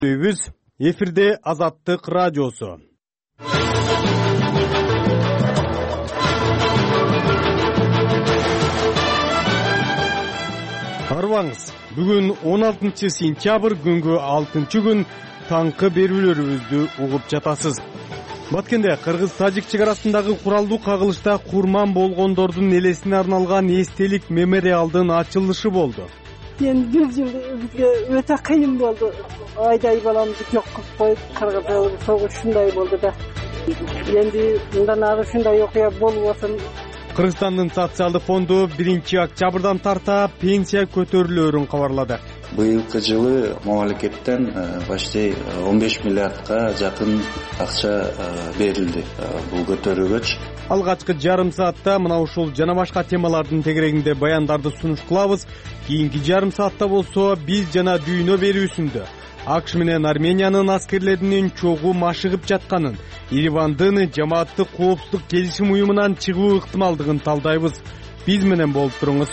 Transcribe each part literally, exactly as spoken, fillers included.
Эфирде Азаттык радиосу. Арбаңыз, бүгүн он алтынчы сентябрь күнгө алтынчы күн таңкы берүүлөрүбүздү угуп жатасыз. Баткенде Кыргыз-Тажик чек арасындагы куралдуу кагылышта курман болгондордун элесине арналган эстелик мемориалдын ачылышы болду. Endi bir yıl bizge öte kıyım oldu. Ayday balamızı yok kılıp koyup Kırgız'da soğuk şunday oldu da. Endi bundan ağı şunday yok ya bol olsun. Кыргызстандын социалдык фонду биринчи октябрдан тарта пенсия көтөрүлөөрүн кабарлады. Быйылкы жылы мамлекеттен почти он беш миллиардка жакын акча берилди бул көтөрүүгө. Алгачкы жарым саатта мына ушул жана башка темалардын тегерегинде баяндарды сунуш кылабыз. Кийинки жарым саатта болсо биз жана дүйнө берүүсүндө АКШ менен Армениянын аскерлеринин чогуу машыгып жатканын, Еревандын жамааттык коопсуздук келишим уюмунан чыгуу ыктымалдыгын талдайбыз. Биз менен болуп туруңуз.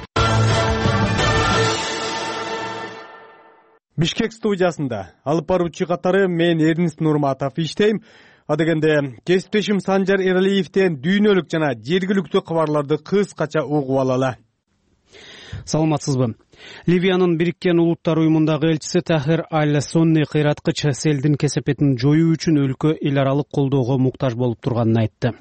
Бишкек студиясында алып баруучу катары мен Эрнис Нурматов иштейм. Адегенде кесиптешим Санжар Эралиевден дүйнөлүк жана жергиликтүү кабарларды кыскача угуп алалы. Саламатсызбы? Ливиянын Бириккен Улуттар уюмундагы элчиси Тахир Аль-Сонни кыйраткыч селдин кесепетин жоюу үчүн өлкө эл аралык колдоого муктаж болуп турганын айтты.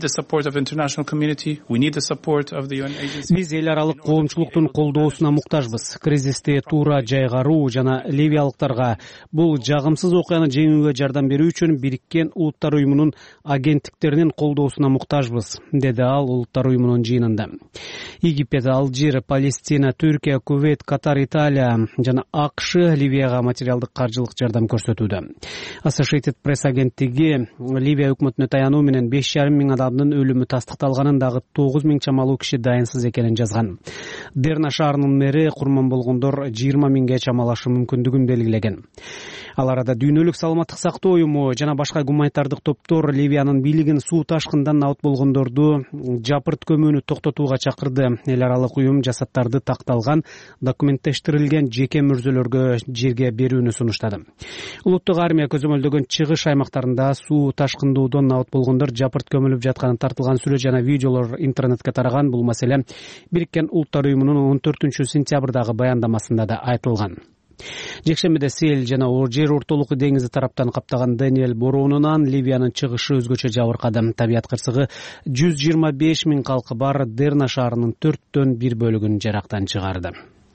Биз эл аралык коомчулуктун колдоосуна муктажбыз. Кризисти туура жайгаруу жана ливиялыктарга бул жагымсыз окуяны жеңүүгө жардам берүү үчүн Бириккен Улуттар уюмунун агенттиктеринин колдоосуна муктажбыз, деди ал Улуттар уюмунун жыйынында. Египет, Алжир, Палестина, Түркия, Кувейт, Катар, Италия жана АКШ Ливияга материалдык каржылык жардам көрсөтүүдө. Associated Press агенттиги Ливия өкмөтүнө таянуу менен беш жарым миң адамдын өлүмү тастыкталганын, дагы тогуз миң чамалуу киши дайынсыз экенин жазган. Дерна шаарынын мэри курман болгондор жыйырма миңге чамалашы мүмкүндүгүн белгилеген. Ал арада дүйнөлүк саламаттык сактоо уюму жана башка гуманитардык топтор Ливиянын бийлигин суу ташкындан абат болгондорду жапырт көмүүнү токтотууга чакырды. Эл аралык уюм жасаттарды такталган, документтештирилген жеке мүрзөлөргө жерге берүүнү сунуштады. Улуттук армия көзөмөлдөгөн чыгыш аймактарында суу ташкындоодон абат болгондор жапырт көмүлүп жатканын тартылган сүрөт жана видеолор интернетке тараган. Бул маселе Бириккен Улуттар уюмунун он төртүнчү сентябрдагы баяндамасында да айтылган. Жекшембиде сел жана жер ортолук деңизи тараптан каптаган Даниэль бороонунан Ливиянын чыгышы өзгөчө жабыркады. Табият кырсыгы жүз жыйырма беш миң калкы бар Дерна шаарынын төрттөн бир бөлүгүн жарактан чыгарды.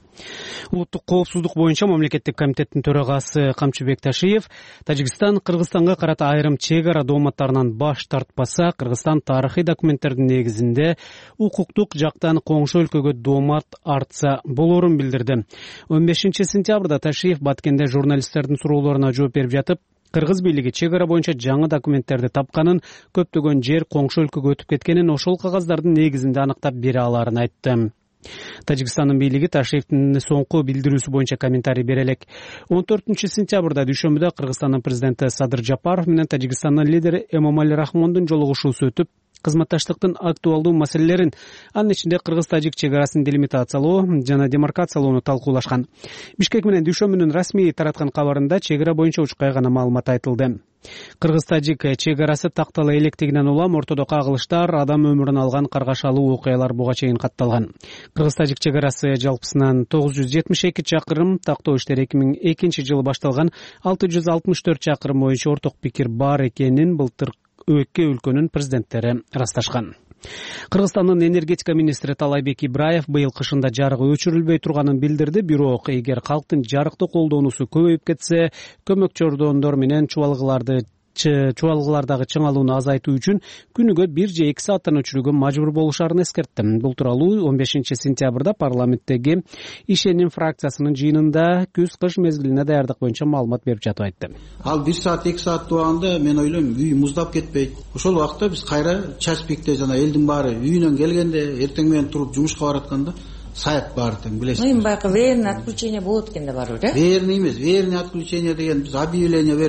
Улуттук коопсуздук боюнча мамлекеттик комитеттин төрагасы Камчыбек Ташиев Тажикстан Кыргызстанга карата айрым чек ара дооматтарынан баш тартпаса, Кыргызстан тарыхый документтердин негизинде укуктук жактан коңшу өлкөгө доомат артса болорун билдирди. он бешинчи сентябрда Ташиев Баткенде журналисттердин суроолоруна жооп берип жатып, Кыргыз бийлиги чек ара боюнча жаңы документтерди тапканын, көптөгөн жер коңшу өлкөгө өтүп кеткенин, ошол кагаздардын негизинде аныктап бере аларын айтты. Тажикстандын бийлиги Ташиевдин соңку билдирүүсү боюнча комментарий бере элек. он төртүнчү сентябрда дүйшөмбүдө Кыргызстандын президенти Садыр Жапаров менен Тажикстандын лидери Эмомали Рахмондун жолугушуусу өтүп, кызматташтыктын актуалдуу маселелерин, анын ичинде Кыргыз-Тажик чек арасын делимитациялоо жана демаркациялоону талкуулашкан. Бишкек менен дүйшөмбүнүн расмий тараткан кабарында чек ара боюнча учкай гана маалымат айтылды. Кыргыз-Тажик чек арасы тактала электигинен улам ортодо кагылыштар, адам өмүрүн алган каргашалуу окуялар буга чейин катталган. Кыргыз-Тажик чек арасы жалпысынан тогуз жүз жетимиш эки чакырым, тактоо иштери эки миң экинчи жылы башталган. алты жүз алтымыш төрт чакырым боюнча орток пикир бар экенин былтыр эки өлкөнүн президенттери ырасташкан. Кыргызстандын энергетика министри Талайбек Ибраев быйыл кышында жарык өчүрүлбөй турганын билдирди. Бирок эгер калктын жарыкты колдоонусу көбөйүп кетсе, көмөк чордондор менен чубалгыларды чубалгылардагы чыңалууну азайтуу үчүн күнүгө бир же эки сааттан өчүрүүгө мажбур болушарын эскертти. Бул тууралуу он бешинчи сентябрда парламенттеги Ишенин фракциясынын жыйынында күз-кыш мезгилине даярдык боюнча маалымат берип жатып айтты. Ал бир саат эки саат убагында мен ойлойм үй муздап кетпейт. Ошол убакта биз кайра час пикте жана элдин баары үйүнөн келгенде, эртең менен туруп жумушка баратканда саят бар тең билесиз. Ну, им байкы верный отключение болот экен да барбыр, э? Верный эмес, верный отключение деген биз объявление берип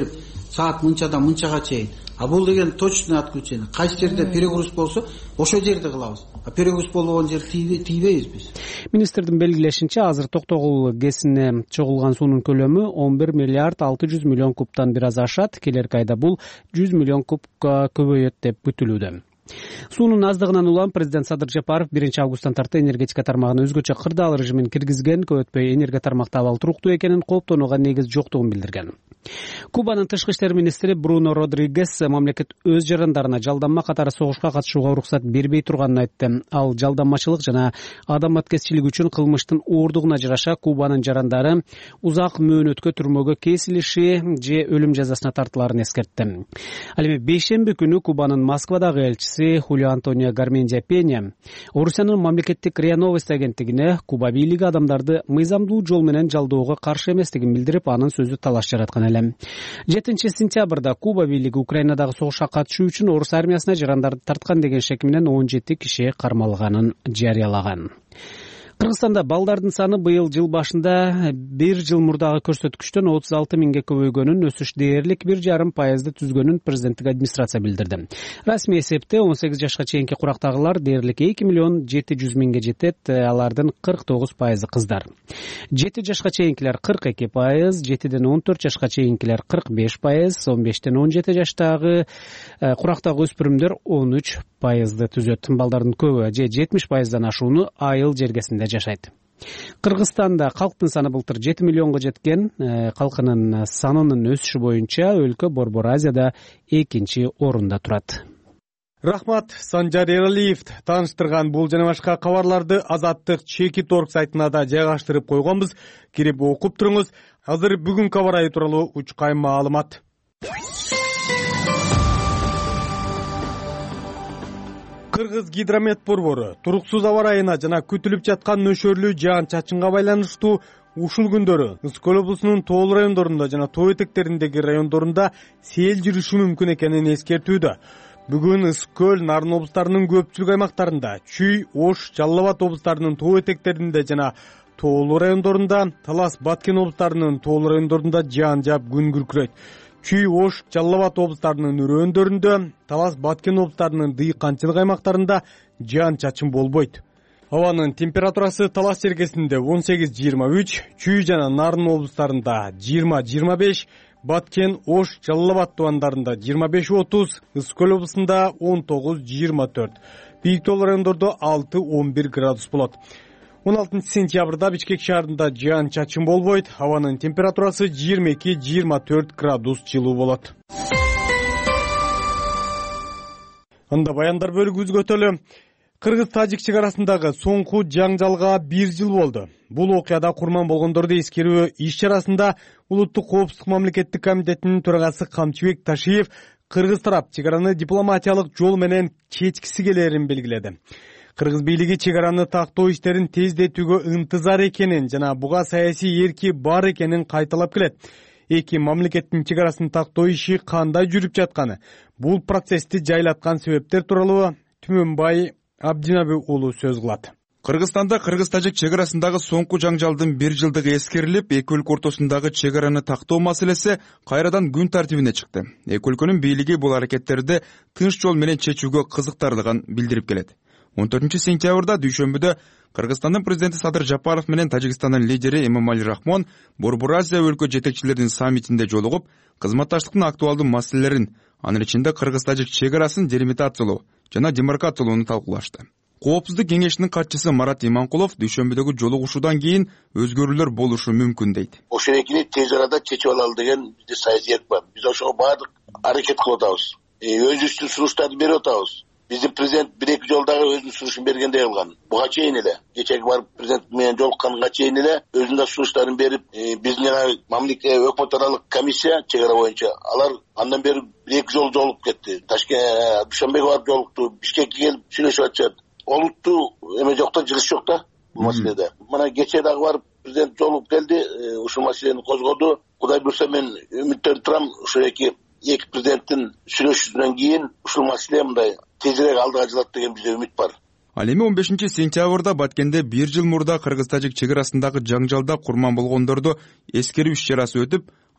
саат мынчадан мынчага чейин. А бул деген точный отключение. Кайсы жерде перегруз болсо ошол жерде кылабыз. А перегруз болбогон жер тийбейбиз биз. Министрдин белгилешинче, азыр Токтогул ГЭСине чогулган суунун көлөмү он бир миллиард алты жүз миллион кубтан бир аз ашат. Келерки айда бул жүз миллион кубка көбөйөт деп күтүлүүдө. Суунун аздыгынан улам президент Садыр Жапаров биринчи августтан тарты энергетика тармагына өзгөчө кырдаал режимин киргизген, көп өтпөй энергия тармакта абал туруктуу экенин, кооптонууга негиз жоктугун билдирген. Кубанын тышкы иштер министри Бруно Родригес мамлекет өз жарандарына жалданма катары согушка катышууга уруксат бербей турганын айтты. Ал жалданмачылык жана адам аткезчилиги үчүн кылмыштын оор жараша Кубанын жарандары узак мөөнөткө түрмөгө кесилиши же өлүм жазасына тартыларын эскертти. Ал эми бейшемби күнү Кубанын Москвадагы элчиси Хулио Антонио Гармендия Пеня Орусиянын мамлекеттик РИА Новости агенттигине Куба бийлиги адамдарды мыйзамдуу жол менен жалдоого каршы эместигин билдирип, анын сөзү талаш жараткан эле. жетинчи сентябрда Куба бийлиги Украинадагы согушка катышуу үчүн орус армиясына жарандарды тарткан деген шек менен он жети киши кармалганын жарыялаган. Кыргызстанда балдардын саны быйыл жыл башында бир жыл мурдагы көрсөткүчтөн отуз алты миңге көбөйгөнүн, өсүш дээрлик бир жарым пайызды түзгөнүн президенттик администрация билдирди. Расмий эсепте он сегиз жашка чейинки курактагылар дээрлик эки миллион жети жүз миңге жетет, алардын кырк тогуз пайызы кыздар. жети жашка чейинкилер кырк эки пайыз, жетиден он төрт жашка чейинкилер кырк беш пайыз, он бештен он жети жаштагы курактагы өспүрүмдөр он үч пайызды түзөт. Балдардын көбү же жетимиш пайыздан ашууну айыл жергесинде жашайт. Кыргызстанда калктын саны былтыр жети миллионго жеткен. Калкынын санынын өсүшү боюнча өлкө Борбор Азияда экинчи орунда турат. Рахмат, Санжар Эралиев тааныштырган бул жана башка кабарларды Азаттык чеки торг сайтына да жайгаштырып койгонбуз. Кирип окуп туруңуз. Азыр бүгүнкү аба ырайы тууралуу учкай маалымат. Кыргыз гидромет борбору туруксуз аба ырайына жана күтүлүп жаткан нөшөрлүү жаан-чачынга байланыштуу ушул күндөрү Ысык-Көл облусунун тоол райондорунда жана тоо этектериндеги райондорунда сел жүрүшү мүмкүн экенин эскертүүдө. Бүгүн Ысык-Көл, Нарын облустарынын көпчүлүк аймактарында, Чүй, Ош, Жалал Абад облустарынын тоо этектеринде жана тоол райондорунда, Талас, Баткен облустарынын тоол райондорунда жаан жаап күн күркүрөйт. Чүй, Ош, Жалал Абад облустарынын өрөөндөрүндө, Талас, Баткен облустарынын дыйканчылык аймактарында жаан-чачын болбойт. Абанын температурасы Талас жергесинде он сегиз жыйырма үч, Чүй жана Нарын облустарында жыйырма жыйырма беш, Баткен, Ош, Жалал Абад тубандарында жыйырма беш отуз, Ысык-Көл облусунда он тогуз жыйырма төрт, бийик тоол райондордо алты он бир градус болот. он алтынчы сентябрда Бишкек шаарында жаан-чачын болбойт. Абанын температурасы жыйырма эки жыйырма төрт градус жылуу болот. Анда баяндар бөлүгүбүзгө өтөлү. Кыргыз-Тажик чек арасындагы соңку жаңжалга бир жыл болду. Бул окуяда курман болгондорду эскерүү иш-чарасында Улуттук коопсуздук мамлекеттик комитетинин төрагасы Камчыбек Ташиев кыргыз тарап чек араны дипломатиялык жол менен чечкиси келерин белгиледи. Кыргыз бийлиги чек араны тактоо иштерин тездетүүгө ынтызар экенин жана буга саясий эрки бар экенин кайталап келет. Эки мамлекеттин чек арасын тактоо иши кандай жүрүп жатканы, бул процессти жайлаткан себептер тууралуу Түмөнбай Абдинаби уулу сөз кылат. Кыргызстанда Кыргыз-Тажик чек арасындагы соңку жаңжалдын бир жылдыгы эскерилип, эки өлкө ортосундагы чек араны тактоо маселеси кайрадан күн тартибине чыкты. Эки өлкөнүн бийлиги бул аракеттерди тынч жол менен чечүүгө кызыктарлыгын билдирип келет. он төртүнчү сентябрда дүйшөмбүдө Кыргызстандын президенти Садыр Жапаров менен Тажикстандын лидери Эмомали Рахмон Борбор Азия өлкө жетекчилеринин саммитинде жолугуп, кызматташтыктын актуалдуу маселелерин, анын ичинде Кыргыз-Тажик чек арасын делимитациялоо жана демаркациялоону талкуулашты. Коопсуздук кеңешинин катчысы Марат Иманкулов дүйшөмбүдөгү жолугушуудан кийин өзгөрүүлөр болушу мүмкүн дейт. Ошол экини тез арада чечип алалы деген бизде саясий эрк бар. Биз ошого баардык аракет кылып атабыз. Өзүбүздүн сунуштарды берип атабыз. Биздин президент бир-эки жолдагы өзүнүн сунушун бергендей кылган. Буга чейин эле, кечеги барып президент менен жолукканга чейин эле өзүнүн да сунуштарын берип, биздин жана мамлекет өкмөт аралык комиссия чек ара боюнча алар андан бери бир-эки жол жолугуп кетти. Ташкент, Дүйшөмбөгө барып жолукту, Бишкекке келип сүйлөшүп атышат. Олуттуу эме жок да, жыгыш жок да бул маселеде. Мына кечээ дагы барып президент жолугуп келди, ушул маселени козгоду. Кудай буйрса мен үмүттөнүп турам, ушул эки эки президенттин сүйлөшүүсүнөн кийин ушул маселе мындай тезирээк алдыга жылат деген бизде үмүт бар. Ал эми он бешинчи сентябрда Баткенде бир жыл мурда Кыргыз-Тажик чек арасындагы жаңжалда курман болгондорду эскерүү иш-чарасы өтүп,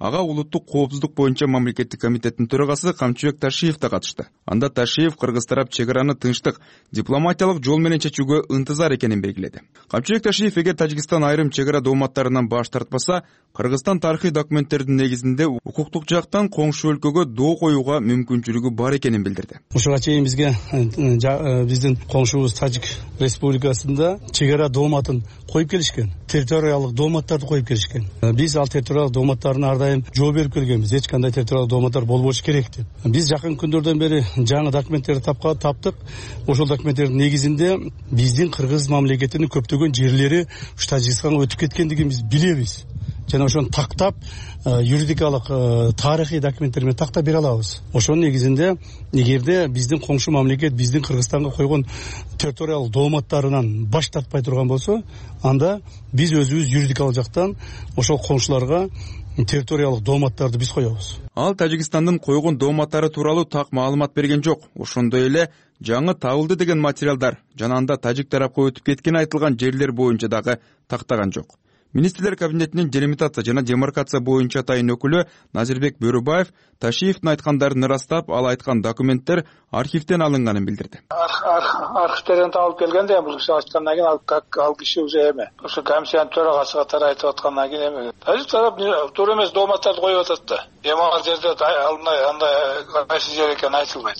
ага улуттук коопсуздук боюнча мамлекеттик комитеттин төрагасы Камчыбек Ташиев да катышты. Анда Ташиев кыргыз тарап чек араны тынчтык дипломатиялык жол менен чечүүгө ынтызар экенин белгиледи. Камчыбек Ташиев эгер Тажикстан айрым чек ара дооматтарынан баш тартпаса, Кыргызстан тарыхый документтердин негизинде укуктук жактан коңшу өлкөгө доо коюуга мүмкүнчүлүгү бар экенин билдирди. Ушуга чейин бизге биздин коңшубуз Тажик Республикасында чек ара дооматын коюп келишкен, территориялык дооматтарды коюп келишкен. Биз ал территориялык дооматтарына ар дайым жооп берип келгенбиз. Эч кандай территориялык дооматтар болбош керек деп. Биз жакын күндөрдөн бери жаңы документтерди таптык. Ошол документтердин негизинде биздин кыргыз мамлекетинин көптөгөн жерлери ушу Тажикстанга өтүп кеткендигин биз билебиз. Жана ошону тактап юридикалык тарыхый документтер менен тактап бере алабыз. Ошонун негизинде эгерде биздин коңшу мамлекет биздин Кыргызстанга койгон территориялык дооматтарынан баш тартпай турган болсо, анда биз өзүбүз юридикалык жактан ошол коңшуларга территориялык дооматтарды биз коебуз. Ал Тажикстандын койгон дооматтары тууралуу так маалымат берген жок. Ошондой эле жаңы табылды деген материалдар жана анда тажик тарапка өтүп кеткен айтылган жерлер боюнча дагы тактаган жок. Министрлер кабинетинин делимитация жана демаркация боюнча атайын өкүлү Назирбек Бөрөбаев Ташиевдин айткандарын ырастап, ал айткан документтер архивден алынганын билдирди. Архивдерден табылып келгенде бул киши айткандан кийин ал киши уже эме. Ошо комиссиянын төрагасы катары айтып аткандан кийин эме. Тажик тарап туура эмес дооматтарды коюп атат да. Эми ал жерде андай кайсы жер экени айтылбайт.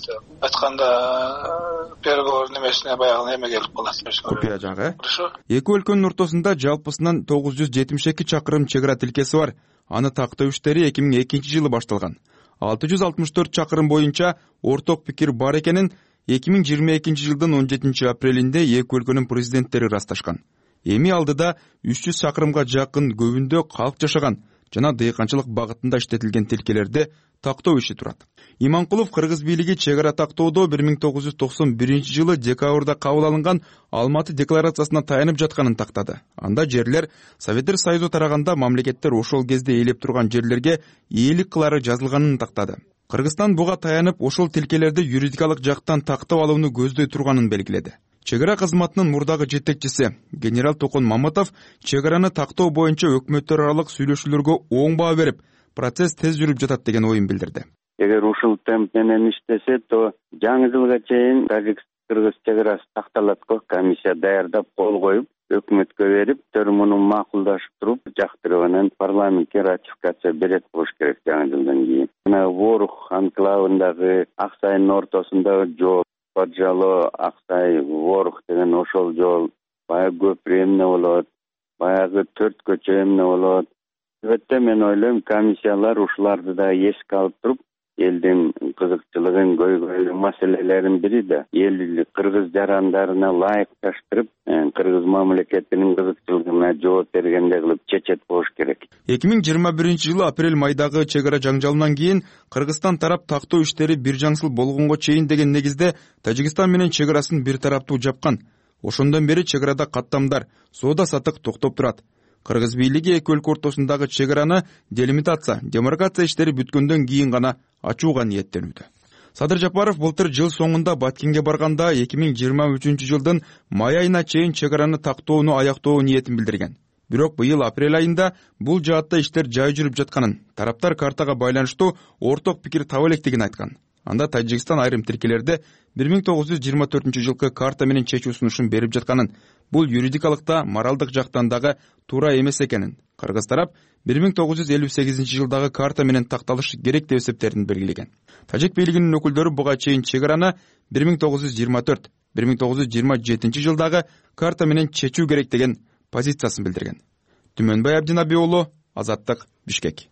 Айтканда переговор немесине баягы эме келип калат. Копия жагы. Эки өлкөнүн ортосунда жалпысынан тогуз жүз жетимиш эки чакырым чек ара тилкеси бар. Аны тактоо иштери эки миң экинчи жылы башталган. алты жүз алтымыш төрт чакырым боюнча орток пикир бар экенин эки миң жыйырма экинчи жылдын он жетинчи апрелинде эки өлкөнүн президенттери ырасташкан. Эми алдыда үч жүз чакырымга жакын көбүндө калк жашаган жана дыйканчылык багытында иштетилген тилкелерди тактоо иши турат. Иманкулов кыргыз бийлиги чек ара тактоодо бир миң тогуз жүз токсон биринчи жылы декабрда кабыл алынган Алматы декларациясына таянып жатканын тактады. Анда жерлер Советтер Союзу тараганда мамлекеттер ошол кезде ээлеп турган жерлерге ээлик кылары жазылганын тактады. Кыргызстан буга таянып ошол тилкелерди юридикалык жактан тактап алууну көздөй турганын белгиледи. Чек ара кызматынын мурдагы жетекчиси генерал Токон Маматов чек араны тактоо боюнча өкмөттөр аралык сүйлөшүүлөргө оң баа берип, процесс тез жүрүп жатат деген оюн билдирди. Эгер ушул темп менен иштесе, то жаңы жылга чейин Тажик-Кыргыз чек арасы такталат го. Комиссия даярдап кол коюп, өкмөткө берип, төр муну макулдашып туруп, жактырып анан парламентке ратификация берет болуш керек жаңы жылдан кийин. Мына Ворух анклавындагы Аксайдын ортосундагы жол, Поджало Аксай Ворух деген ошол жол баягы көпүрө эмне болот, баягы төрт көчө эмне болот. Албетте мен ойлойм, комиссиялар ушуларды да эске алып туруп, элдин кызыкчылыгын көйгөйлүү маселелерин бири да эл кыргыз жарандарына ылайыкташтырып, кыргыз мамлекетинин кызыкчылыгына жооп бергендей кылып чечет болуш керек. эки миң жыйырма биринчи жылы апрель майдагы чек ара жаңжалынан кийин Кыргызстан тарап тактоо иштери бир жаңсыл болгонго чейин деген негизде Тажикстан менен чек арасын бир тараптуу жапкан. Ошондон бери чек арада каттамдар, соода саттык токтоп турат. Кыргыз бийлиги эки өлкө ортосундагы чек араны делимитация, демаркация иштери бүткөндөн кийин гана ачууга ниеттенүүдө. Садыр Жапаров былтыр жыл соңунда Баткенге барганда эки миң жыйырма үчүнчү жылдын май айына чейин чек араны тактоону аяктоо ниетин билдирген. Бирок быйыл апрель айында бул жаатта иштер жай жүрүп жатканын, тараптар картага байланыштуу орток пикир таба электигин айткан. Анда Тажикстан айрым тилкелерди бир миң тогуз жүз жыйырма төртүнчү жылкы карта менен чечүү сунушун берип жатканын, бул юридикалыкта, моралдык жактан дагы туура эмес экенин, кыргыз тарап бир миң тогуз жүз элүү сегизинчи жылдагы карта менен такталышы керек деп эсептерин белгилеген. Тажик бийлигинин өкүлдөрү буга чейин чек араны бир миң тогуз жүз жыйырма төрт бир миң тогуз жүз жыйырма жетинчи жылдагы карта менен чечүү керек деген позициясын билдирген. Түмөнбай Абдинаби уулу, Азаттык, Бишкек.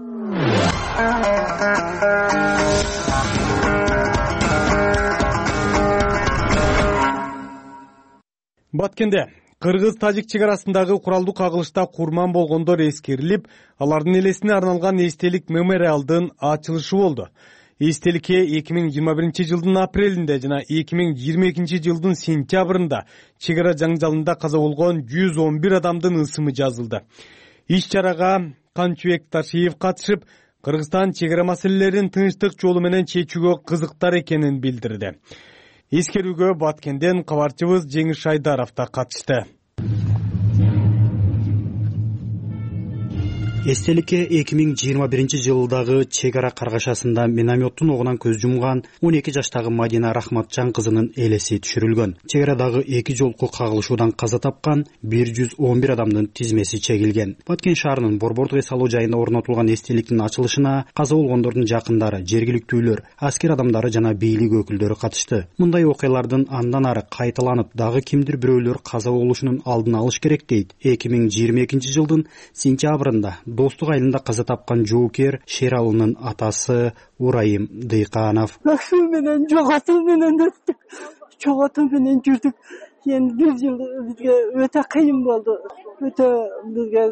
Баткенде кыргыз-тажик чек арасындагы куралдуу кагылышта курман болгондор эскерилип, алардын элесине арналган эстелик мемориалдын ачылышы болду. Эстеликке эки миң жыйырма биринчи жылдын апрелинде жана эки миң жыйырма экинчи жылдын сентябрында чек ара жаңжалында каза болгон жүз он бир адамдын ысымы жазылды. Иш чарага Камчыбек Ташиев катышып, Кыргызстан чек ара маселелерин тынчтык жолу менен чечүүгө кызыктар экенин билдирди. Эскерүүгө Баткенден кабарчыбыз Жеңиш Айдаров да катышты. эстеликке эки миң жыйырма биринчи жылдагы чек ара каргашасында минометтун огунан көз жумган он эки жаштагы Мадина Рахматжан кызынын элеси түшүрүлгөн. Чек арадагы эки жолку кагылышуудан каза тапкан бир жүз он бир адамдын тизмеси чегилген. Баткен шаарынын Борбордук эс алуу жайында орнотулган эстеликтин ачылышына каза болгондордун жакындары, жергиликтүүлөр, аскер адамдары жана бийлик өкүлдөрү катышты. Мындай окуялардын андан ары кайталанып, дагы кимдир бирөөлөр каза болушунун алдын алыш керек дейт эки миң жыйырма экинчи жылдын сентябрында Достук айылында каза тапкан жоокер Шералынын атасы Урайым Дыйканов. Шу менен жоготуу менен өттүк. Жоготуу менен жүрдүк. Эми бир жыл бизге өтө кыйын болду. Өтө бизге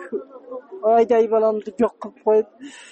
айдай баламды жок кылып коюп,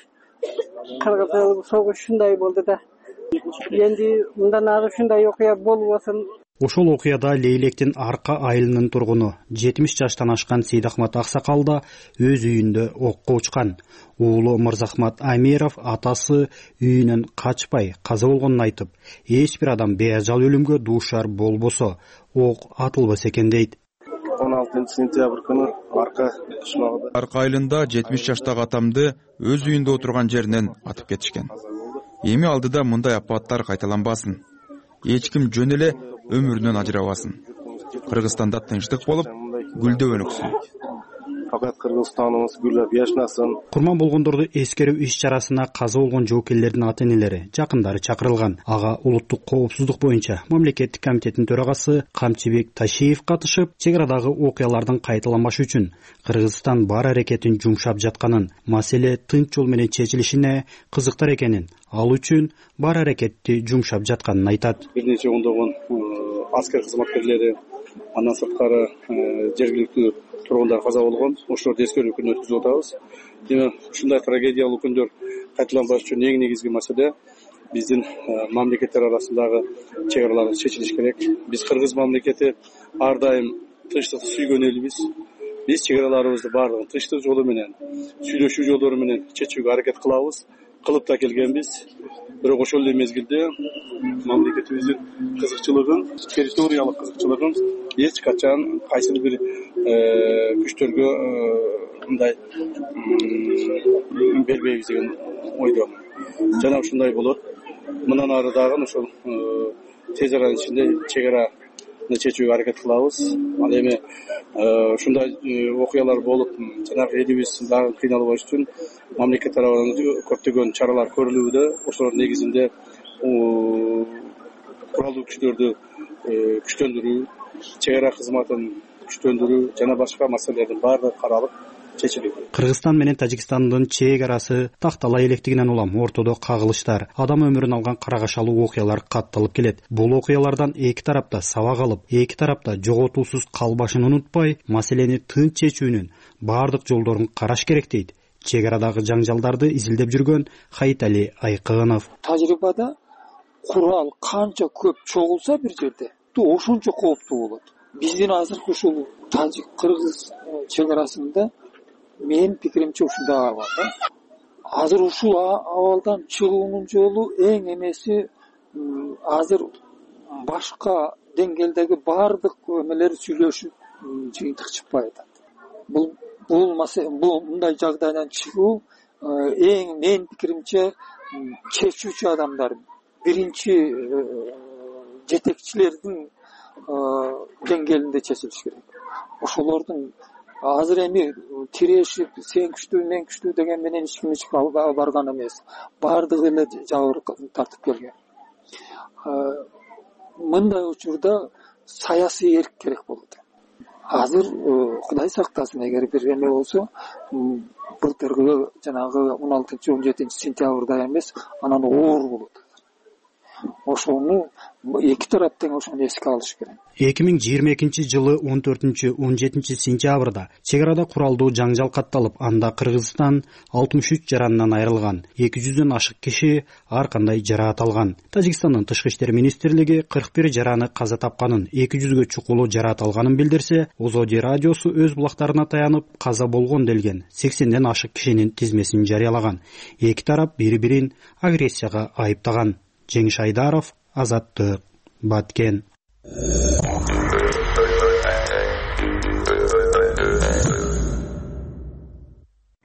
кыргыз согуш ушундай болду да. Энди мындан ары ушундай окуя болбосун. Ошол окуяда Лейлектин Арка айылынын тургуну жетимиш жаштан ашкан Сейдахмат Аксакал да өз үйүндө окко учкан. Уулу Мырзахмат Амиров атасы үйүнөн качпай каза болгонун айтып, эч бир адам беажал өлүмгө дуушар болбосо ок атылбас экен дейт. он алтынчы сентябрь күнү Арка кышмагында Арка айылында жетимиш жаштагы атамды өз үйүндө отурган жеринен атып кетишкен. Эми алдыда мындай апаттар кайталанбасын. Эч ким жөн эле өмүрүнөн ажырабасын. Кыргызстанда тынчтык болуп, гүлдөп өнүксүн. Факат Кыргызстаныбыз гүлдөп жашнасын. Курман болгондорду эскерүү иш-чарасына каза болгон жоокерлердин ата-энелери, жакындары чакырылган. Ага улуттук коопсуздук боюнча мамлекеттик комитеттин төрагасы Камчыбек Ташиев катышып, чек арадагы окуялардын кайталанбашы үчүн Кыргызстан бар аракетин жумшап жатканын, маселе тынч жол менен чечилишине кызыктар экенин, ал үчүн бар аракетти жумшап жатканын айтат. Бир нече ондогон аскер кызматкерлери, андан сырткары жергиликтүү тургундар каза болгон. Ошолорду эскерүү күнү өткүзүп атабыз. Эми ушундай трагедиялуу күндөр кайталанбаш үчүн эң негизги маселе биздин мамлекеттер арасындагы чек аралар чечилиш керек. Биз кыргыз мамлекети ар дайым тынчтыкты сүйгөн элбиз. Биз чек араларыбызды баардыгын тынчтык жолу менен, сүйлөшүү жолдору менен чечүүгө аракет кылабыз. Кылып да келгенбиз. Бирок ошол эле мезгилде мамлекетибиздин кызыкчылыгын, территориялык кызыкчылыгын эч качан кайсы бир күчтөргө мындай бербейбиз деген ойдомун. Жана ушундай болот. Мындан ары дагы ошол тез аранын ичинде чек араны чечүүгө аракет кылабыз. Ал эми ушундай окуялар болуп, жанагы элибиз дагы кыйналбаш үчүн мамлекет тарабынан көптөгөн чаралар көрүлүүдө. Ошолордун негизинде куралдуу күчтөрдү күчтөндүрүү, чек ара кызматын күчтөндүрүү жана башка маселелердин баардыгы каралып чечилет. Кыргызстан менен Тажикстандын чек арасы тактала электигинен улам ортодо кагылыштар, адам өмүрүн алган карагашалуу окуялар катталып келет. Бул окуялардан эки тарапта сабак алып, эки тарапта жоготуусуз калбашын унутпай, маселени тынч чечүүнүн баардык жолдорун караш керек дейт чек арадагы жаңжалдарды изилдеп жүргөн Хайтали Айкынов. Тажрыйбада курал канча көп чогулса бир жерде, ошончо кооптуу болот. Биздин азыркы ушул Тажик-Кыргыз чек арасында менин пикиримче ушундай абал да. Азыр ушул абалдан чыгуунун жолу эң эмеси азыр башка деңгээлдеги баардык эмелер сүйлөшүп жыйынтык чыкпай атат. Бул бул бул мындай жагдайдан чыгуу эң менин пикиримче чечүүчү адамдар, биринчи жетекчилердин деңгээлинде чечилиш керек. Ошолордун азыр эми тирешип, сен күчтүү, мен күчтүү деген менен эч ким эч барган эмес. Баардыгы эле жабыр тартып келген. Мындай учурда саясий эрк керек болот. Азыр Кудай сактасын, эгер бир эме болсо, былтыркы жанагы он алтынчы он жетинчи сентябрда эмес, анан оор болот. Ошону эки тарап тең ошону эске алыш керек. эки миң жыйырма экинчи жылы он төртүнчү он жетинчи сентябрда чек арада куралдуу жаңжал катталып, анда Кыргызстан алтымыш үч жаранынан айрылган, эки жүздөн ашык киши ар кандай жараат алган. Тажикстандын тышкы иштер министрлиги кырк бир жараны каза тапканын, эки жүзгө чукулу жараат алганын билдирсе, Озоди радиосу өз булактарына таянып каза болгон делген сексенден ашык кишинин тизмесин жарыялаган. Эки тарап бири-бирин агрессияга айыптаган. Жеңиш Айдаров, Азаттык, Баткен.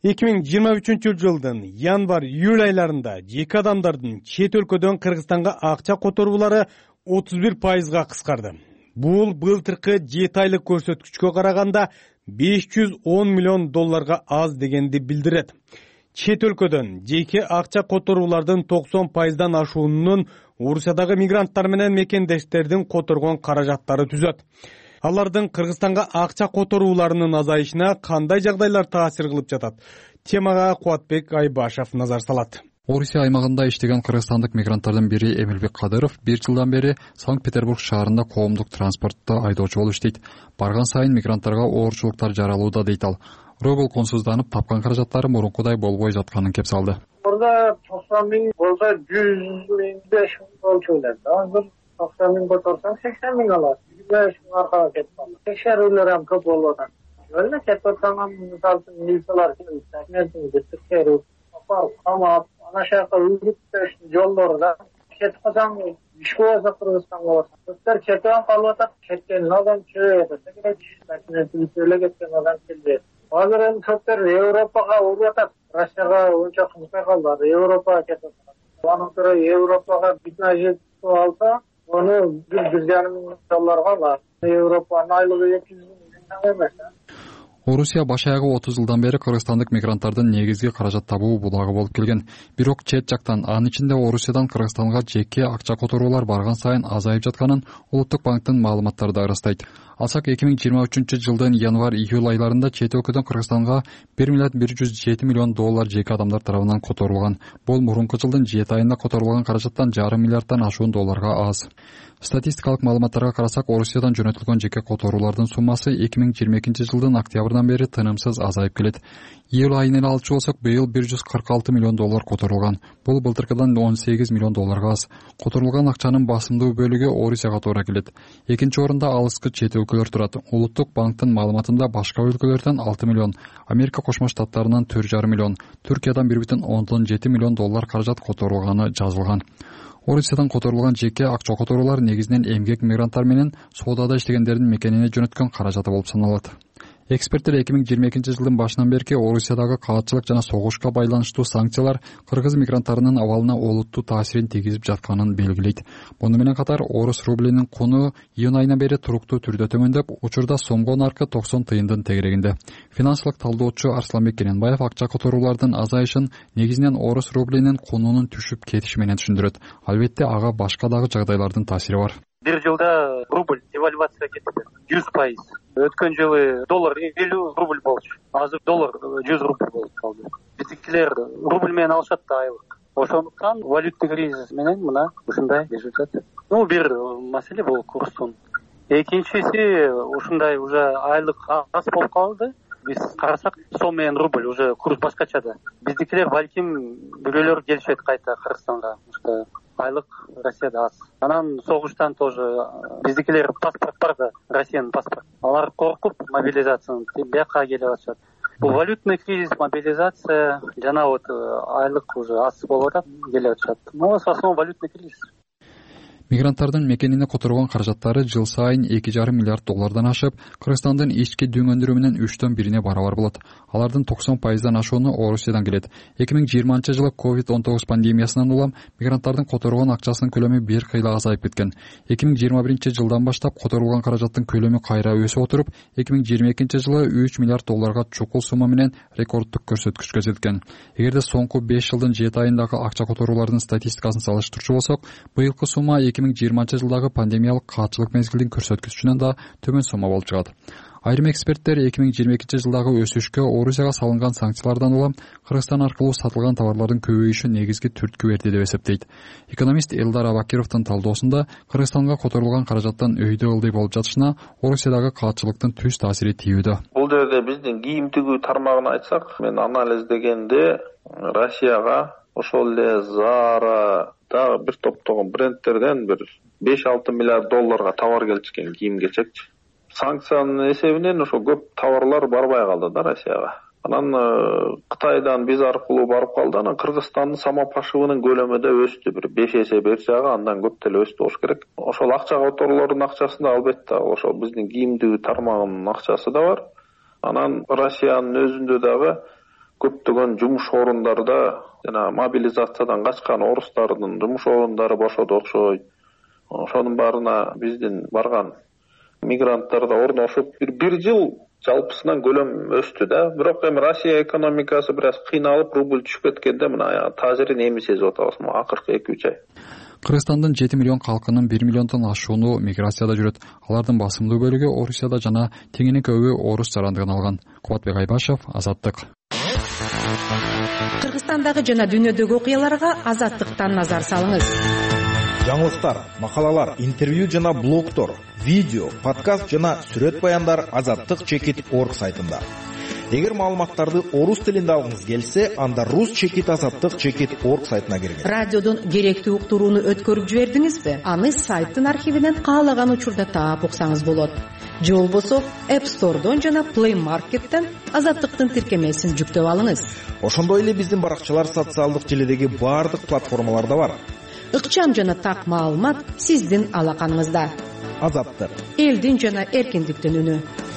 эки миң жыйырма үчүнчү жылдын январь июль айларында жеке адамдардын чет өлкөдөн Кыргызстанга акча которуулары отуз бир пайызга кыскарды. Бул былтыркы жети айлык көрсөткүчкө караганда беш жүз он миллион долларга аз дегенди билдирет. Чет өлкөдөн жеке акча которуулардын токсон пайыздан ашуунун Орусиядагы мигранттар менен мекендештердин которгон каражаттары түзөт. Алардын Кыргызстанга акча которууларынын азайышына кандай жагдайлар таасир кылып жатат? Темага Кубатбек Айбашев назар салат. Орусия аймагында иштеген кыргызстандык мигранттардын бири Эмилбек Кадыров бир жылдан бери Санкт-Петербург шаарында коомдук транспортто айдоочу болуп иштейт. Барган сайын мигранттарга оорчулуктар жаралууда дейт ал. Рубль консузданып, тапкан каражаттары мурункудай болбой жатканын кеп салды. Орда токсон миң болсо жүз миң беш миң болчу эле. Азыр токсон миң которсаң сексен миң алат. беш миң аркага кетип калды. Текшерүүлөр ham көп болуп атат. Өлө кетип атсаң, мисалы үчүн милициялар келип, текшерүү, апарып камап, ана жака үлгүттөш жолдорда кетип калсаң, ишке болсо Кыргызстанга барсаң, көптөр кетип калып атат. Кеткен адам чөйөт, эле кеткен адам келбейт. Азыр эми көптөр Европага уруп атат. Россияга унча кызыкпай калды. Европага кетип атат. Анын көрө Европага битна жетип алса, onu bir düzyanın yollarga var. Европанын айлыгы эки жүз миң эмес. Орусия башаягы отуз жылдан бери кыргызстандык мигранттардын негизги каражат табуу булагы болуп келген. Бирок чет жактан, анын ичинде Орусиядан Кыргызстанга жеке акча которуулар барган сайын азайып жатканын Улуттук банктын маалыматтары да ырастайт. Алсак эки миң жыйырма үчүнчү жылдын январь июль айларында чет өлкөдөн Кыргызстанга бир миллиард бир жүз жети миллион доллар жеке адамдар тарабынан которулган. Бул мурунку жылдын жети айында которулган каражаттан жарым миллиардтан ашуун долларга аз. Статистикалык маалыматтарга карасак, Орусиядан жөнөтүлгөн жеке которуулардын суммасы эки миң жыйырма экинчи жылдын октябрдан бери тынымсыз азайып келет. Июль айын эле алчу болсок, быйыл бир жүз кырк алты миллион доллар которулган. Бул былтыркыдан он сегиз миллион долларга аз. Которулган акчанын басымдуу бөлүгү Орусияга туура келет. Экинчи орунда алыскы чет өлкөлөр турат. Улуттук банктын маалыматында башка өлкөлөрдөн алты миллион, Америка Кошмо Штаттарынан төрт жарым миллион, Түркиядан бир бүтүн ондон жети миллион доллар каражат которулганы жазылган. Орусиядан которулган жеке акча которуулар негизинен эмгек мигранттар менен соодада иштегендердин мекенине жөнөткөн каражаты болуп саналат. Эксперттер эки миң жыйырма экинчи жылдын башынан бери Орусиядагы каатчылык жана согушка байланыштуу санкциялар кыргыз мигранттарынын абалына олуттуу таасирин тийгизип жатканын белгилейт. Муну менен катар орус рублинин куну июнь айынан бери туруктуу түрдө төмөндөп, учурда сомго наркы токсон тыйындын тегерегинде. Финансылык талдоочу Арсланбек Кененбаев акча которуулардын азайышын негизинен орус рублинин кунунун түшүп кетиши менен түшүндүрөт. Албетте ага башка дагы жагдайлардын таасири бар. Бир жылда рубль девальвация кетти жүз пайыз. Өткөн жылы доллар элүү рубль болчу. Азыр доллар жүз рубль болуп калды. Биздикилер рубль менен алышат да айлык. Ошондуктан валюттук кризис менен мына ушундай жашап жатат. Ну, бир маселе бул курстун. Экинчиси ушундай уже айлык аз болуп калды. Биз карасак, сом менен рубль уже курс башкача да. Биздикилер балким бирөөлөр келишет кайта Кыргызстанга. Айлык Россияда аз. Анан согуштан тоже биздикилер паспорт бар да, Россиянын паспорт. Алар коркуп мобилизацияны бияка келип атышат. Бул валютный кризис, мобилизация, жана вот айлык уже аз болуп атат, келип атышат. Но в основном валютный кризис. Мигранттардын мекенине которгон каражаттары жыл сайын эки жарым миллиард доллардан ашып, Кыргызстандын ички дүң өндүрүү менен үчтөн бирине барабар болот. Алардын токсон пайыздан ашууну Орусиядан келет. эки миң жыйырманчы жылы ковид он тогуз пандемиясынан улам мигранттардын которгон акчасынын көлөмү бир кыйла азайып кеткен. эки миң жыйырма биринчи жылдан баштап которулган каражаттын көлөмү кайра өсүп отуруп, эки миң жыйырма экинчи жылы үч миллиард долларга чукул сумма менен рекорддук көрсөткүчкө жеткен. Эгерде соңку беш жылдын жети айындагы акча которуулардын статистикасын салыштырчу болсок, быйылкы сумма эки миң жыйырманчы жылдагы пандемиялык каатчылык мезгилдин көрсөткүчүнөн да төмөн сумма болуп чыгат. Айрым эксперттер эки миң жыйырма экинчи жылдагы өсүшкө Орусияга салынган санкциялардан улам Кыргызстан аркылуу сатылган товарлардын көбөйүшү негизги түрткү берди деп эсептейт. Экономист Элдар Абакировдун талдоосунда Кыргызстанга которулган каражаттан өйдө ылдый болуп жатышына Орусиядагы каатчылыктын түз таасири тийүүдө. Бул жерде биздин кийим тигүү тармагын айтсак, мен анализдегенде Россияга ошол эле Zara дагы бир топтогон брендтерден бир беш алты миллиард долларга товар келчү экен, кийим-кечекчи. Санкциянын эсебинен ошо көп товарлар барбай калды да Россияга. Анан Кытайдан биз аркылуу барып калды. Анан Кыргызстандын самопашыбынын көлөмү да өстү, бир беш эсе бер жагы, андан көп деле өстү болуш керек. Ошол акча которуулардын акчасында албетте ошол биздин кийимдүү тармагынын акчасы да бар. Анан Россиянын өзүндө дагы көптөгөн жумуш орундарда жана мобилизациядан качкан орустардын жумуш орундары бошоду окшойт. Ошонун баарына биздин барган мигранттар да орношуп бир бир жыл жалпысынан көлөм өстү да. Бирок эми Россия экономикасы бир аз кыйналып, рубль түшүп кеткенде мына таасирин эми сезип атабыз акыркы эки үч ай. Кыргызстандын жети миллион калкынын бир миллиондон ашууну миграцияда жүрөт. Алардын басымдуу бөлүгү Орусияда жана теңинин көбү орус жарандыгын алган. Кубатбек Айбашев, Азаттык. Кыргызстандагы жана дүйнөдөгү окуяларга Азаттыктан назар салыңыз. Жаңылыктар, макалалар, интервью жана блогтор, видео, подкаст жана сүрөт баяндар азаттык чекит точка орг сайтында. Эгер маалыматтарды орус тилинде алгыңыз келсе, анда рус чекит азаттык чекит точка орг сайтына киргиз. Радиодон керектүү уктурууну өткөрүп жибердиңизби? Аны сайттын архивинен каалаган учурда таап уксаңыз болот. Же болбосо App Store'дон жана Play Market'тен Азаттыктын тиркемесин жүктөп алыңыз. Ошондой эле биздин баракчалар социалдык желидеги баардык платформаларда бар. Ыкчам жана так маалымат сиздин алаканыңызда. Азаттык. Элдин жана эркиндиктин үнү.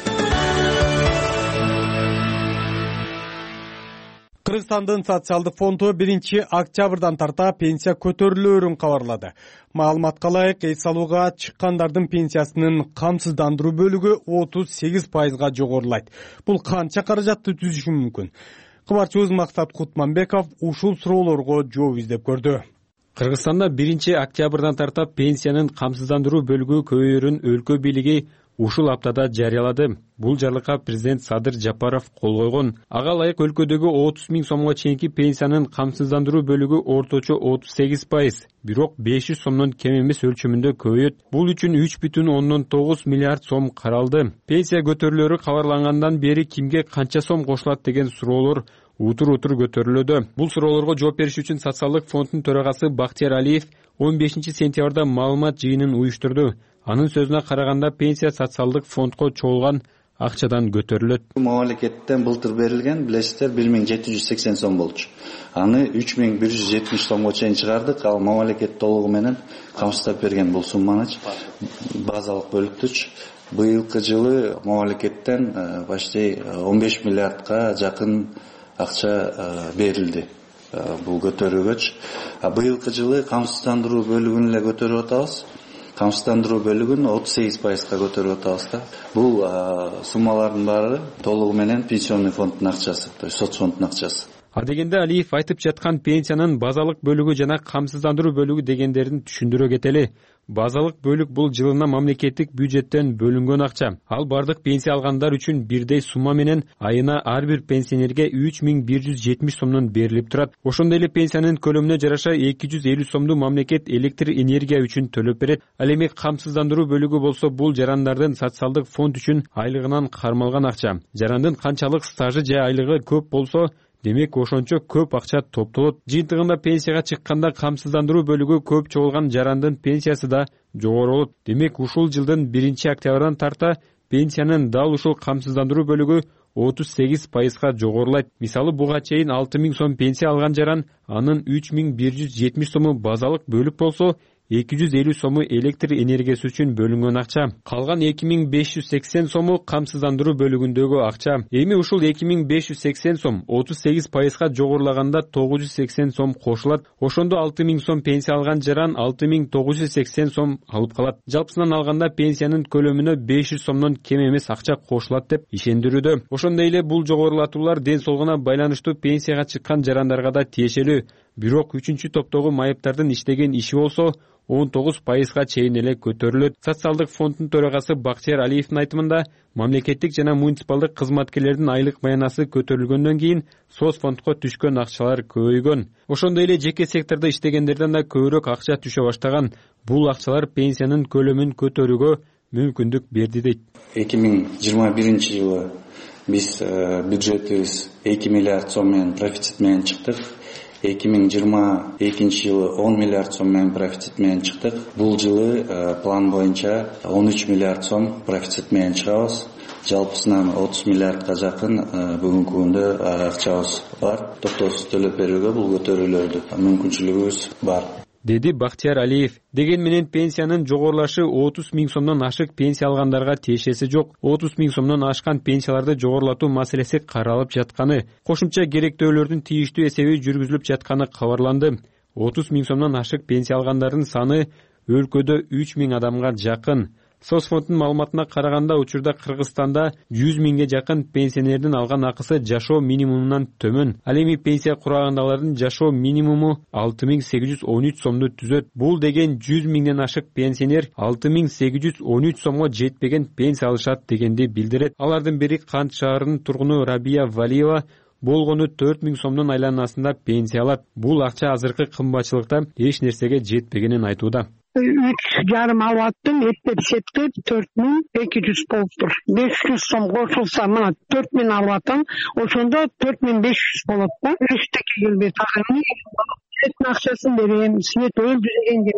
Кыргызстандын социалдык фонду биринчи октябрдан тарта пенсия көтөрүлөөрүн кабарлады. Маалыматка ылайык, эс алууга чыккандардын пенсиясынын камсыздандыруу бөлүгү отуз сегиз пайызга жогорулайт. Бул канча каражатты түзүшү мүмкүн? Кабарчыбыз Максат Кутманбеков ушул суроолорго жооп издеп көрдү. Кыргызстанда биринчи октябрдан тарта пенсиянын камсыздандыруу бөлүгү көбөйөрүн өлкө бийлиги ушул аптада жарыялады. Бул жарлыкка президент Садыр Жапаров кол койгон. Ага ылайык өлкөдөгү отуз миң сомго чейинки пенсиянын камсыздандыруу бөлүгү орточо отуз сегиз пайыз, бирок беш жүз сомдон кем эмес өлчөмүндө көбөйөт. Бул үчүн үч бүтүн ондон тогуз миллиард сом каралды. Пенсия көтөрүлөөрү кабарлангандан бери кимге канча сом кошулат деген суроолор утур-утур көтөрүлүүдө. Бул суроолорго жооп бериш үчүн социалдык фонддун төрагасы Бактияр Алиев он бешинчи сентябрда маалымат жыйынын уюштурду. Анын сөзүнө караганда пенсия социалдык фондко чогулган акчадан көтөрүлөт. Мамлекеттен былтыр берилген, билесиздер, бир миң жети жүз сексен сом болчу. Аны үч миң бир жүз жетимиш сомго чейин чыгардык. Ал мамлекет толугу менен камсыздап берген бул сумманыч, базалык бөлүктүч. Быйылкы жылы мамлекеттен почти он беш миллиардка жакын акча берилди бул көтөрүүгөч. Быйылкы жылы камсыздандыруу бөлүгүн эле көтөрүп атабыз. Камсыздандыруу бөлүгүн отуз сегиз пайызга көтөрүп атабыз да. Бул суммалардын баары толугу менен пенсионный фонддун акчасы, то есть соцфонддун акчасы. А дегенде Алиев айтып жаткан пенсиянын базалык бөлүгү жана камсыздандыруу бөлүгү дегендерин түшүндүрө кетели. Базалык бөлүк бул жылына мамлекеттик бюджеттен бөлүнгөн акча. Ал бардык пенсия алгандар үчүн бирдей сумма менен айына ар бир пенсионерге үч миң бир жүз жетимиш сомдон берилип турат. Ошондой эле пенсиянын көлөмүнө жараша эки жүз элүү сомду мамлекет электр энергия үчүн төлөп берет. Ал эми камсыздандыруу бөлүгү болсо бул жарандардын социалдык фонд үчүн айлыгынан кармалган акча. Жарандын канчалык стажы же айлыгы көп болсо, демек ошончо көп акча топтолот. Жыйынтыгында пенсияга чыкканда камсыздандыруу бөлүгү көп чогулган жарандын пенсиясы да жогору болот. Демек ушул жылдын биринчи октябрдан тарта пенсиянын дал ушул камсыздандыруу бөлүгү отуз сегиз пайызга жогорулайт. Мисалы, буга чейин алты миң сом пенсия алган жаран, анын үч миң бир жүз жетимиш сому базалык бөлүк болсо, эки жүз элүү сому электр энергиясы үчүн бөлүнгөн акча. Калган эки миң беш жүз сексен сому камсыздандыруу бөлүгүндөгү акча. Эми ушул эки миң беш жүз сексен сом отуз сегиз пайызга жогорулаганда тогуз жүз сексен сом кошулат. Ошондо алты миң сом пенсия алган жаран алты миң тогуз жүз сексен сом алып калат. Жалпысынан алганда пенсиянын көлөмүнө беш жүз сомдон кем эмес акча кошулат деп ишендирүүдө. Ошондой эле бул жогорулатуулар ден соолугуна байланыштуу пенсияга чыккан жарандарга да тиешелүү. Бирок үчүнчү топтогу майыптардын иштеген иши болсо он тогуз пайызга чейин эле көтөрүлөт. Социалдык фонддун төрагасы Бактияр Алиевдин айтымында, мамлекеттик жана муниципалдык кызматкерлердин айлык маянасы көтөрүлгөндөн кийин соцфондко түшкөн акчалар көбөйгөн. Ошондой эле жеке сектордо иштегендерден да көбүрөөк акча түшө баштаган. Бул акчалар пенсиянын көлөмүн көтөрүүгө мүмкүндүк берди дейт. эки миң жыйырма биринчи жылы биз бюджетибиз эки миллиард сом менен профицит менен чыктык. эки миң жыйырма экинчи жылы он миллиард сом менен профицит менен чыктык. Бул жылы план боюнча он үч миллиард сом профицит менен чыгабыз. Жалпысынан отуз миллиардка жакын бүгүнкү күндө акчабыз бар. Токтоосуз төлөп берүүгө бул көтөрүүлөрдү мүмкүнчүлүгүбүз бар. деди Бактияр Алиев. Деген менен пенсиянын жогорулашы отуз миң сомдон ашык пенсия алгандарга тиешеси жок. отуз миң сомдон ашкан пенсияларды жогорулатуу маселеси каралып жатканы, кошумча керектөөлөрдүн тийиштүү эсеби жүргүзүлүп жатканы кабарланды. отуз миң сомдон ашык пенсия алгандардын саны өлкөдө үч миң адамга жакын. Соцфонддун маалыматына караганда учурда Кыргызстанда жүз миңге жакын пенсионердин алган акысы жашоо минимумунан төмөн. Ал эми пенсия курагандагылардын жашоо минимуму алты миң сегиз жүз он үч сомду түзөт. Бул деген жүз миңден ашык пенсионер алты миң сегиз жүз он үч сомго жетпеген пенсия алышат дегенди билдирет. Алардын бири Кант шаарынын тургуну Рабия Валиева болгону төрт миң сомдун айланасында пенсия алат. Бул акча азыркы кымбатчылыкта эч нерсеге жетпегенин айтууда. үч жарым алып аттым, эптеп септеп төрт миң эки жүз болуптур. беш жүз сом кошулса, мына төрт миң алып атам, ошондо төрт миң беш жүз болот да. Эчтеке келбейт. Светтин акчасын берем, свет өлдүргенге,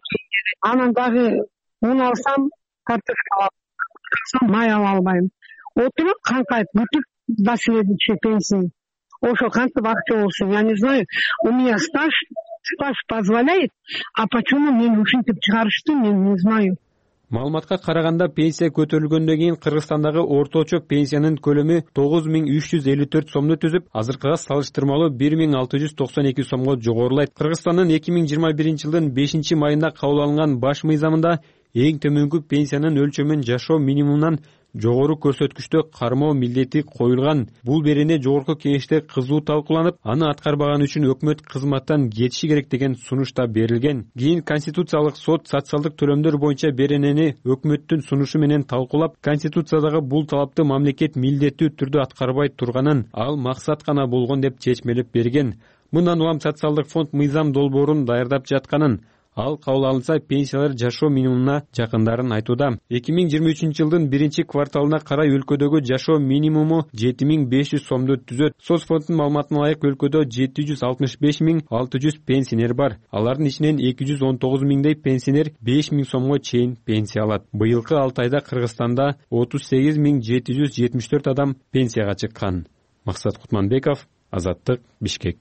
анан дагы un алсам, картошка алсам, май ала албайм. Отуруп канкайып бүтүп последующий пенсия. Ошо кантип акча болсун, я не знаю. У меня стаж Стаж позволяет, а почему мен ушинтип чыгарышты, мен не знаю. Маалыматка караганда пенсия көтөрүлгөндөн кийин Кыргызстандагы орточо пенсиянын көлөмү тогуз миң үч жүз элүү төрт сомду түзүп, азыркыга салыштырмалуу бир миң алты жүз токсон эки сомго жогорулайт. Кыргызстандын эки миң жыйырма биринчи жылдын бешинчи майында кабыл алынган баш мыйзамында эң төмөнкү пенсиянын өлчөмүн жашоо минимумунан жогору көрсөткүчтө кармоо милдети коюлган. Бул берене жогорку кеңеште кызуу талкууланып, аны аткарбаган үчүн өкмөт кызматтан кетиши керек деген сунуш да берилген. Кийин Конституциялык сот социалдык төлөмдөр боюнча беренени өкмөттүн сунушу менен талкуулап, Конституциядагы бул талапты мамлекет милдеттүү түрдө аткарбай турганын, ал максат гана болгон деп чечмелеп берген. Мындан улам социалдык фонд мыйзам долбоорун даярдап жатканын, ал кабыл алынса пенсиялар жашоо минимумуна жакындарын айтууда. эки миң жыйырма үчүнчү жылдын биринчи кварталына карай өлкөдөгү жашоо минимуму жети миң беш жүз сомду түзөт. Соцфонддун маалыматына ылайык өлкөдө жети жүз алтымыш беш миң алты жүз пенсионер бар. Алардын ичинен эки жүз он тогуз миңдей пенсионер беш миң сомго чейин пенсия алат. Быйылкы алты айда Кыргызстанда отуз сегиз миң жети жүз жетимиш төрт адам пенсияга чыккан. Максат Кутманбеков, Азаттык, Бишкек.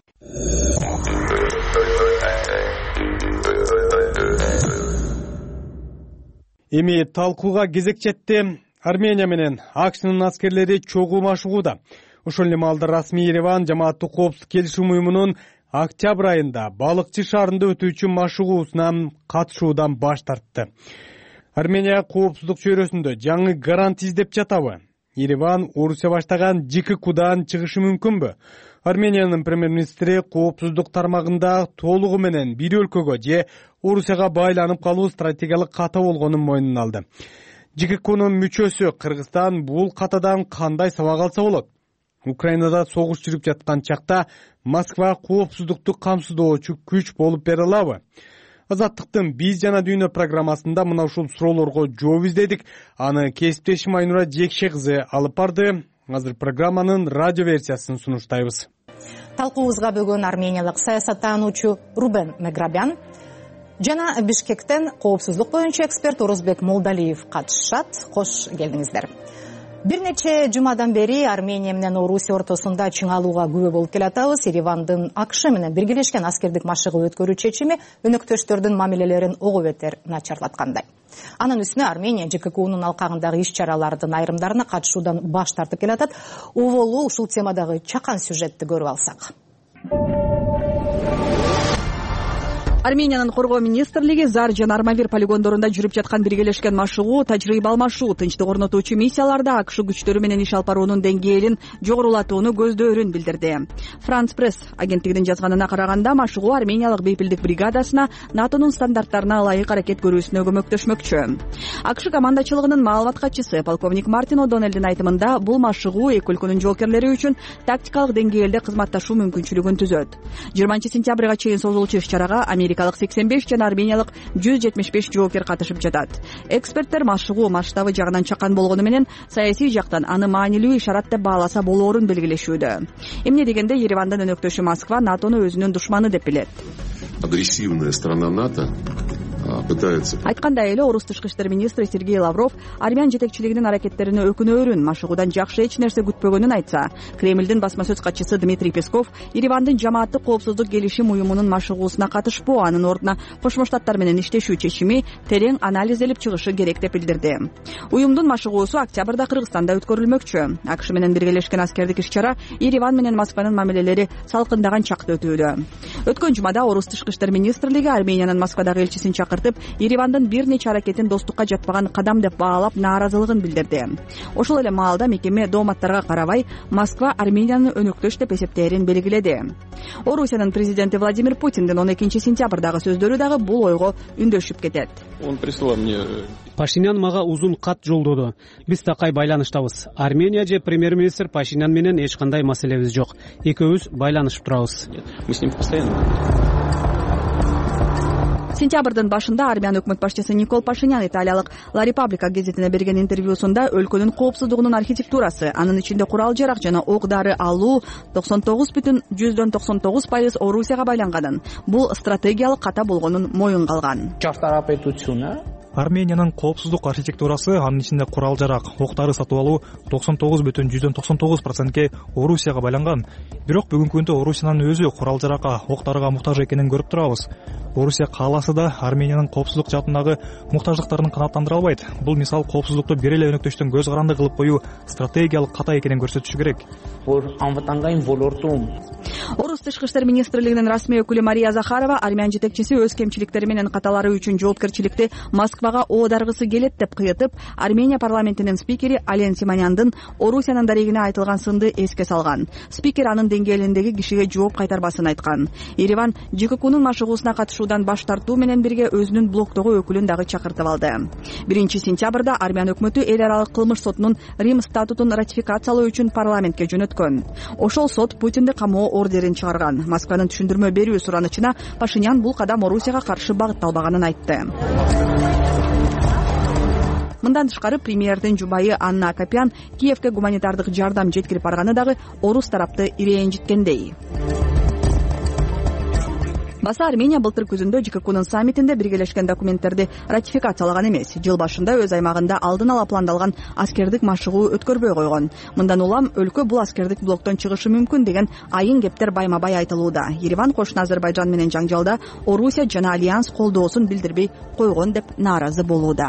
Эми талкууга кезек жетти. Армения менен АКШнын аскерлери чогуу машыгууда. Ошол эле маалда расмий Ереван жамааттык коопсуздук келишим уюмунун октябрь айында балыкчы шаарында өтүүчү машыгуусуна катышуудан баш тартты. Армения коопсуздук чөйрөсүндө жаңы гарант издеп жатабы? Ереван Орусия баштаган ЖККудан чыгышы мүмкүнбү? Армениянын премьер-министри коопсуздук тармагында толугу менен бир өлкөгө же Орусияга байланып калуу стратегиялык ката болгонун мойнуна алды. ЖККунун мүчөсү Кыргызстан бул катадан кандай сабак алса болот? Украинада согуш жүрүп жаткан чакта Москва коопсуздукту камсыздоочу күч болуп бере алабы? Азаттыктын биз жана дүйнө программасында мына ушул суроолорго жооп издедик. Аны кесиптешим Айнура Жекше кызы алып барды. Азыр программанын радио версиясын сунуштайбыз. Талкуубузга бүгүн армениялык саясаттануучу Рубен Меграбян жана Бишкектен коопсуздук боюнча эксперт Орузбек Молдалиев катышат. Кош келдиңиздер. Бир нече жумадан бери Армения менен Орусия ортосунда чыңалууга күбө болуп келатабыз. Еревандын АКШ менен биргелешкен аскердик машыгуу өткөрүү чечими өнөктөштөрдүн мамилелерин ого бетер начарлаткандай. Анын үстүнө Армения ЖККунун алкагындагы иш-чаралардын айрымдарына катышуудан баш тартып келатат. Уболу ушул темадагы чакан сюжетти көрүп алсак. Армениянын коргоо министрлиги Зар жана Армавир полигондорунда жүрүп жаткан биргелешкен машыгуу, тажрыйба алмашуу, тынчтык орнотуучу миссияларда АКШ күчтөрү менен иш алып баруунун деңгээлин жогорулатууну көздөөрүн билдирди. Франс Пресс агенттигинин жазганына караганда, машыгуу Армениялык бейпилдик бригадасына НАТОнун стандарттарына ылайык аракет көрүүсүнө көмөктөшмөкчү. АКШ командачылыгынын маалымат катчысы полковник Мартин О'Доннелдин айтымында, бул машыгуу эки өлкөнүн жоокерлери үчүн тактикалык деңгээлде кызматташуу мүмкүнчүлүгүн түзөт. жыйырманчы сентябрга чейин созулуучу иш-чарага Америкалык сексен беш жана армениялык жүз жетимиш беш жоокер катышып жатат. Эксперттер машыгуу масштабы жагынан чакан болгону менен саясий жактан аны маанилүү ишарат деп бааласа болоорун белгилешүүдө. Эмне дегенде Еревандын өнөктөшү Москва НАТОну өзүнүн душманы деп билет. Агрессивная страна НАТО пытается. Айткандай эле орус тышкы иштер министри Сергей Лавров армян жетекчилигинин аракеттерине өкүнөөрүн, машыгуудан жакшы эч нерсе күтпөгөнүн айтса, Кремлдин басма сөз катчысы Дмитрий Песков Еревандын жамааттык коопсуздук келишим уюмунун машыгуусуна катышпоо, анын ордуна Кошмо Штаттар менен иштешүү чечими терең анализделип чыгышы керек деп билдирди. Уюмдун машыгуусу октябрда Кыргызстанда өткөрүлмөкчү. АКШ менен биргелешкен аскердик иш-чара Ереван менен Москванын мамилелери салкындаган чакта өтүүдө. Өткөн жумада орус тышкы иштер министрлиги Армениянын Москвадагы элчисин чакыртып, Еревандын бир нече аракетин достукка жатпаган кадам деп баалап, нааразылыгын билдирди. Ошол эле маалда мекеме дооматтарга карабай, Москва Армениянын өнөктөш деп эсептээрин белгиледи. Орусиянын президенти Владимир Путиндин он экинчи сентябрдагы сөздөрү дагы бул ойго үндөшүп кетет. Он прислал мне... Пашинян мага узун кат жолдоду. Биз такай байланыштабыз. Армения же премьер-министр Пашинян менен эч кандай маселебиз жок. Экөөбүз байланышып турабыз. Мы с ним постоянно. Сентябрдын башында армян өкмөт башчысы Никол Пашинян италиялык La Repubblica гезитине берген интервьюсунда өлкөнүн коопсуздугунун архитектурасы, анын ичинде курал жарак жана ок дары алуу токсон тогуз бүтүн жүздөн токсон тогуз пайыз Орусияга байланганын, бул стратегиялык ката болгонун моюнга алган. Армениянын коопсуздук архитектурасы, анын ичинде курал жарак, ок дары сатып алуу токсон тогуз бүтүн жүздөн токсон тогуз процентке Орусияга байланган. Бирок бүгүнкү күндө Орусиянын өзү курал жаракка, ок дарыга муктаж экенин көрүп турабыз. Орусия кааласа да Армениянын коопсуздук жаатындагы муктаждыктарын канааттандыра албайт. Бул мисал коопсуздукту бир эле өнөктөштөн көз каранды кылып коюу стратегиялык ката экенин көрсөтүшү керек. Орус тышкы иштер министрлигинин расмий өкүлү Мария Захарова армян жетекчиси өз кемчиликтери менен каталары үчүн жоопкерчиликти Москвага оодаргысы келет деп кыйытып, Армения парламентинин спикери Ален Симоняндын Орусиянын дарегине айтылган сынды эске салган. Спикер анын деңгээлиндеги кишиге жооп кайтарбасын айткан. Ереван ЖККнун машыгуусуна катышуудан баш тартуу менен бирге өзүнүн блоктогу өкүлүн дагы чакыртып алды. биринчи сентябрда армян өкмөтү эл аралык кылмыш сотунун Рим статутун ратификациялоо үчүн парламентке жөнөткөн. Ошол сот Путинди камоо ордерин чыгарган. Москванын түшүндүрмө берүү суранычына Пашинян бул кадам Орусияга каршы багытталбаганын айтты. Мындан тышкары премьердин жубайы Анна Акопян Киевке гуманитардык жардам жеткирип барганы дагы орус тарапты ирээжиткендей. Баса Армения былтыр күзүндө ЖККнун саммитинде биргелешкен документтерди ратификациялаган эмес. Жыл башында өз аймагында алдын ала пландалган аскердик машыгуу өткөрбөй койгон. Мындан улам өлкө бул аскердик блоктон чыгышы мүмкүн деген айын кептер байма-бай айтылууда. Ереван кошуна Азербайжан менен жаңжалда Орусия жана Альянс колдоосун билдирбей койгон деп нааразы болууда.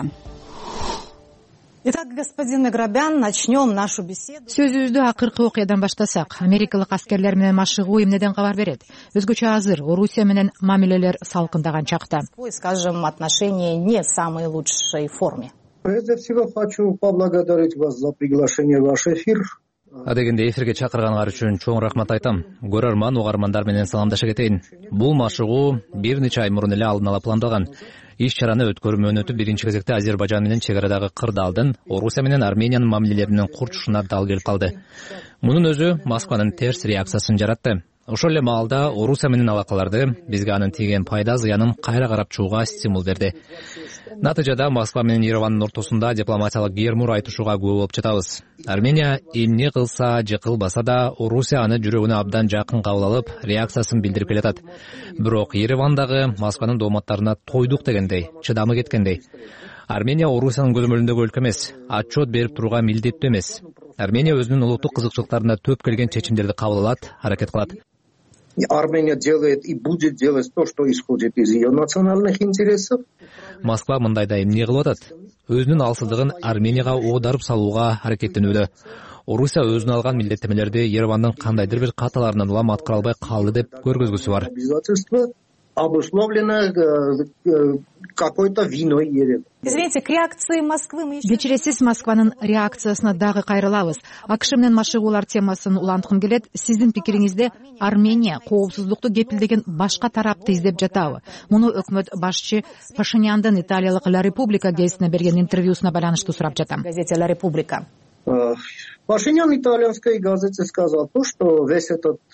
Итак, господин Аграбян, начнем нашу беседу. Сөзүбүздү акыркы окуядан баштасак, америкалык аскерлер менен машыгуу эмнеден кабар берет? Өзгөчө азыр Орусия менен мамилелер салкындаган чакта. Скажем, отношения не в самой лучшей форме. Прежде всего хочу поблагодарить вас за приглашение в ваш эфир. Адегенде эфирге чакырганыңар үчүн чоң рахмат айтам. Көрөрман, угармандар менен саламдаша кетейин. Бул машыгуу бир нече ай мурун эле алдын ала пландалган. Иш-чараны өткөрүү мөөнөтү биринчи кезекте Азербайжан менен чек арадагы кырдаалдын Орусия менен Армениянын мамилелеринин курчушуна дал келип калды. Мунун өзү Москванын терс реакциясын жаратты. Ошол эле маалда Орусия менен алакаларды, бизге анын тийген пайда зыянын кайра карап чууга стимул берди. Натыйжада Москва менен Еревандын ортосунда дипломатиялык гермур айтышууга күбө болуп жатабыз. Армения эмне кылса же кылбаса да Орусия аны жүрөгүнө абдан жакын кабыл алып, реакциясын билдирип келатат. Бирок Еревандагы Москванын дооматтарына тойдук дегендей, чыдамы кеткендей. Армения Орусиянын көзөмөлүндөгү өлкө эмес, отчет берип турууга милдеттүү эмес. Армения өзүнүн улуттук кызыкчылыктарына төп келген чечимдерди кабыл алат, аракет кылат. Армения делает и будет делать то, что исходит из ее национальных интересов. Москва мындайда эмне кылып атат? Өзүнүн алсыздыгын Арменияга оодарып салууга аракеттенүүдө. Орусия өзүнө алган милдеттемелерди Еревандын кандайдыр бир каталарынан улам аткара албай калды деп көргөзгүсү бар. Обусловлено какой-то виной Еревана. Извините, к реакции Москвы мы еще... Кечиресиз, Москванын реакциясына дагы кайрылабыз. АКШ менен машыгуулар темасын уланткым келет. Сиздин пикириңизде Армения коопсуздукту кепилдеген башка тарапты издеп жатабы? Муну өкмөт башчы Пашиняндын италиялык La Repubblica гезитине берген интервьюсуна байланыштуу сурап жатам. Газете La Repubblica. Пашинян итальянской газете сказал то, что весь этот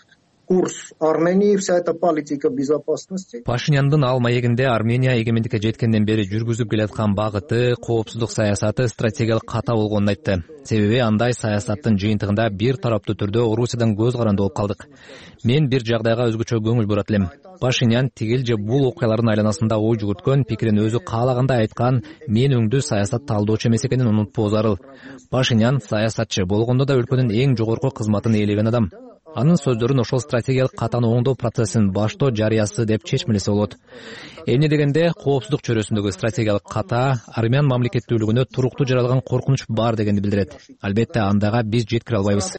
курс Армении, вся эта политика безопасности. Пашиняндын ал маегинде Армения эгемендикке жеткенден бери жүргүзүп келаткан багыты, коопсуздук саясаты стратегиялык ката болгонун айтты. Себеби андай саясаттын жыйынтыгында бир тараптуу түрдө Орусиядан көз каранды болуп калдык. Мен бир жагдайга өзгөчө көңүл бурат элем. Пашинян тигил же бул окуялардын айланасында ой жүгүрткөн, пикирин өзү каалагандай айткан мен өңдүү саясат талдоочу эмес экенин унутпоо зарыл. Пашинян саясатчы болгондо да өлкөнүн эң жогорку кызматын ээлеген адам. Анын сөздөрүн ошол стратегиялык катаны оңдоо процессин баштоо жарыясы деп чечмелесе болот. Эмне дегенде коопсуздук чөйрөсүндөгү стратегиялык ката армян мамлекеттүүлүгүнө туруктуу жаралган коркунуч бар дегенди билдирет. Албетте андага биз жеткире албайбыз.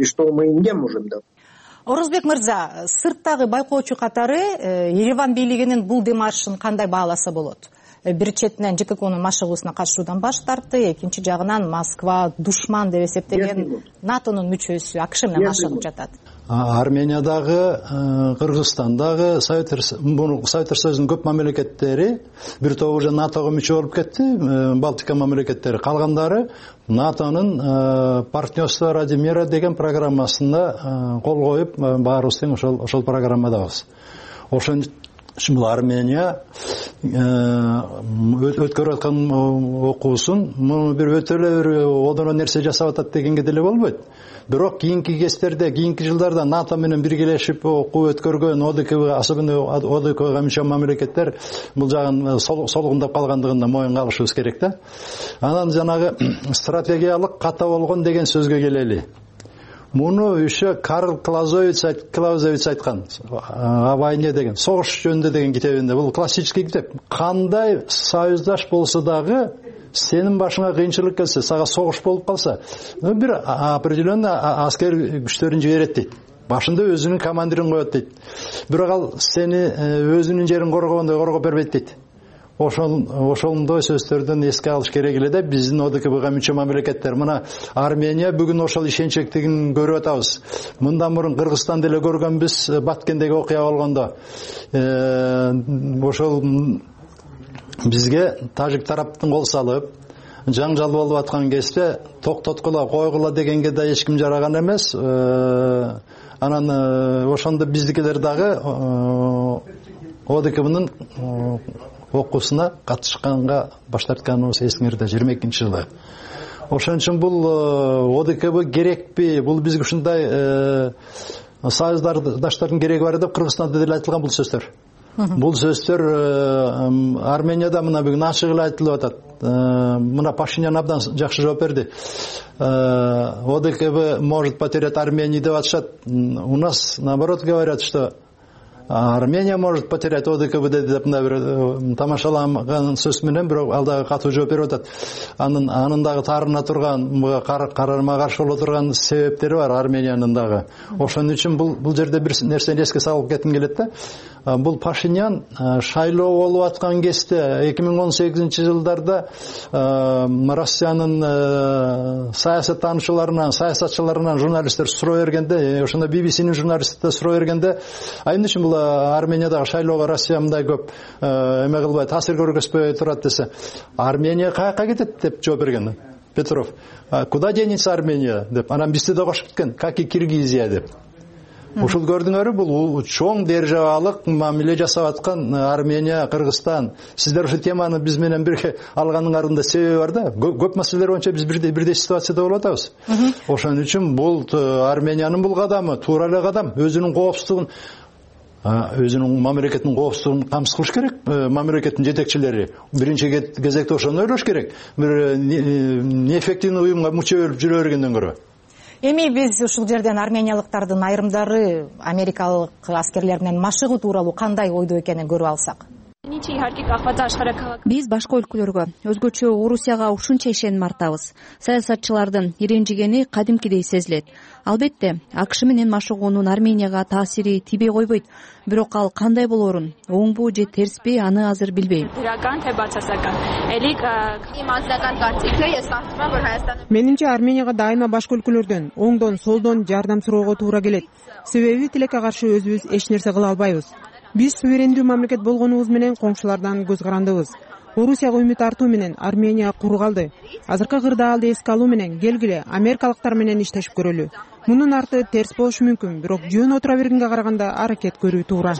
Орузбек мырза, сырттагы байкоочу катары Ереван бийлигинин бул демаршын кандай бааласа болот? Бир четинен ЖККнын машыгуусуна катышуудан баш тартты, экинчи жагынан Москва душман деп эсептеген НАТОнун мүчөсү АКШ менен машыгып жатат. Армениядағы, Кыргызстандағы, Советтер Союзунун көп мамлекеттери бир тобу уже НАТОго мүчө болуп кетти, Балтика мамлекеттери. Калгандары НАТОнун партнерство ради мира деген программасында кол коюп, баарыбыз тең ошол ошол программадабыз. Ошон бул Армения өткөрүп аткан окуусун муну бир өтө эле бир одоно нерсе жасап атат дегенге деле болбойт. Бирок кийинки кездерде, кийинки жылдарда НАТО менен биргелешип окуу өткөргөн ОДКБ, особенно ОДКБга мүчө мамлекеттер бул жагын солугундап калгандыгын моюнга алышыбыз керек да. Анан жанагы стратегиялык ката болгон деген сөзгө келели. Муну еще Карл Клаузевиц айткан, о войне деген, согуш жөнүндө деген китебинде. Бул классический китеп. Кандай союздаш болсо дагы сенин башыңа кыйынчылык келсе, сага согуш болуп калса, бир определенный аскер күчтөрүн жиберет дейт. Башында өзүнүн командирин коет дейт. Бирок ал сени өзүнүн жерин коргогондой коргоп бербейт дейт. Ошол ошондой сөздөрдөн эске алыш керек эле да, биздин ОДКБга мүчө мамлекеттер. Мына Армения бүгүн ошол ишенчектигин көрүп атабыз. Мындан мурун Кыргызстан деле көргөнбүз, Баткендеги окуя болгондо. Ошол бизге тажик тараптын кол салып, жаңжал болуп аткан кезде токтоткула, койгула дегенге да эч ким жараган эмес. Анан ошондо биздикилер дагы ОДКБнын окуусуна катышканга баш тартканыбыз эсиңерде жыйырма экинчи жылы. Ошон үчүн бул ОДКБ керекпи? Бул бизге ушундай союздаштардын кереги бар деп Кыргызстанда деле айтылган бул сөздөр. Бул сөздөр Арменияда мына бүгүн ачык эле айтылып атат. Мына Пашинян абдан жакшы жооп берди. ОДКБ может потерять Армению деп атышат. У нас наоборот говорят, что Армения может потерять ОДКБ деп мына бир тамашалаган сөз менен бирок алдагы катуу жооп берип атат. Анын анын дагы тарына турган, карарма каршы боло турган себептери бар Армениянын дагы. Ошон үчүн бул бул жерде бир нерсени эске салып кетким келет да. Бул Пашинян шайлоо болуп аткан кезде эки миң он сегизинчи жылдарда Россиянын саясаттануучуларынан, саясатчыларынан журналисттер суроо бергенде, ошондо би би синин журналисттер суроо бергенде, а эмне үчүн бул Армениядагы шайлоого Россия мындай көп эме кылбай, таасир көргөзбөй турат десе, Армения каяка кетет деп жооп берген Петров. Куда денется Армения деп. Анан бизди да кошуп кеткен, как и Киргизия деп. Ушул көрдүңөрбү, бул чоң державалык мамиле жасап аткан Армения, Кыргызстан. Сиздер ушул теманы биз менен бирге алганыңардын себеби бар да. Көп маселелер боюнча биз бирдей бирдей ситуацияда болуп атабыз. Ошон үчүн бул Армениянын бул кадамы туура эле кадам, өзүнүн коопсуздугун өзүнүн мамлекетинин коопсуздугун камсыз кылыш керек. Мамлекеттин жетекчилери биринчи кезекте ошону ойлош керек. Бир неэффективный уюмга мүчө болуп жүрө бергенден көрө. Эми биз ушул жерден армениялыктардын айрымдары америкалык аскерлеринен машыгуу тууралуу кандай ойдо экенин көрүп алсак. Биз башка өлкөлөргө, өзгөчө Орусияга ушунча ишеним артабыз. Саясатчылардын иренжигени кадимкидей сезилет. Албетте, АКШ менен машыгуунун Арменияга таасири тийбей койбойт. Бирок ал кандай болорун, оңбу же терсби, аны азыр билбейм. Менимче Арменияга дайыма башка өлкөлөрдөн, оңдон, солдон жардам суроого туура келет. Себеби тилекке каршы өзүбүз эч нерсе кыла албайбыз. Биз суверендүү мамлекет болгонубуз менен коңшулардан көз карандыбыз. Орусияга үмүт артуу менен Армения куру калды. Азыркы кырдаалды эске алуу менен келгиле америкалыктар менен иштешип көрөлү. мунун арты терс болушу мүмкүн, бирок жөн отура бергенге караганда аракет көрүү туура.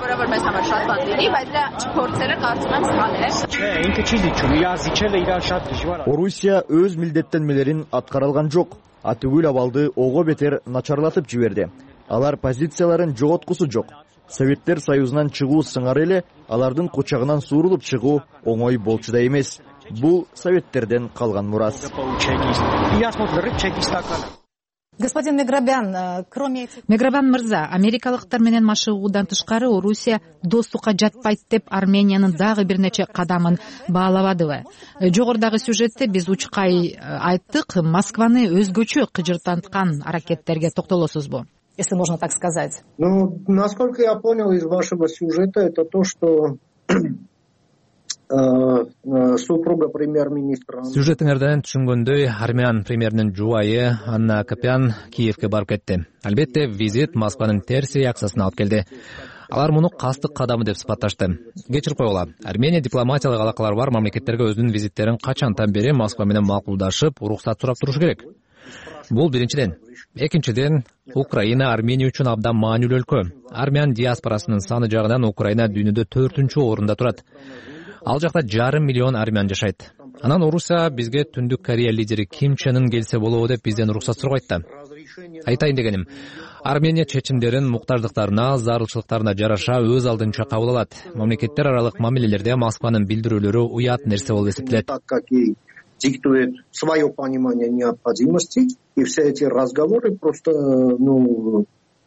Орусия өз милдеттенмелерин аткара алган жок. Атүгүл абалды ого бетер начарлатып жиберди. Алар позицияларын жоготкусу жок. Советтер Союзунан чыгуу сыңары эле алардын кучагынан суурулуп чыгуу оңой болчу да эмес. Бул советтерден калган мурас. Господин Меграбян, кроме Меграбян мырза, америкалыктар менен машыгуудан тышкары Орусия достукка жатпайт деп Армениянын дагы бир нече кадамын баалабадыбы? Жогорудагы сюжетте биз учкай айттык, Москваны өзгөчө кыжыртанткан аракеттерге токтолосузбу? Если можно так сказать. Ну, насколько я понял из вашего сюжета, это то, что супруга премьер-министра. Сюжетиңерден түшүнгөндөй, Армян премьеринин жубайы Анна Акопян Киевке барып кетти. Албетте, визит Москванын терс реакциясына алып келди. Алар муну кастык кадамы деп сыпатташты. Кечирип койгула. Армения дипломатиялык алакалары бар мамлекеттерге өзүнүн визиттерин качантан бери Москва менен макулдашып, уруксат сурап туруш керек. Бул биринчиден. Экинчиден, Украина Армения үчүн абдан маанилүү өлкө. Армян диаспорасынын саны жагынан Украина дүйнөдө төртүнчү орунда турат. Ал жакта жарым миллион армян жашайт. Анан Орусия бизге Түндүк Корея лидери Ким Чен Ын келсе болобу деп бизден уруксат сурап айтты. Айтайын дегеним, Армения чечимдерин муктаждыктарына, зарылчылыктарына жараша өз алдынча кабыл алат. Мамлекеттер аралык мамилелерде Москванын билдирүүлөрү уят нерсе болуп эсептелет. Диктует свое понимание необходимости, и все эти разговоры просто, ну,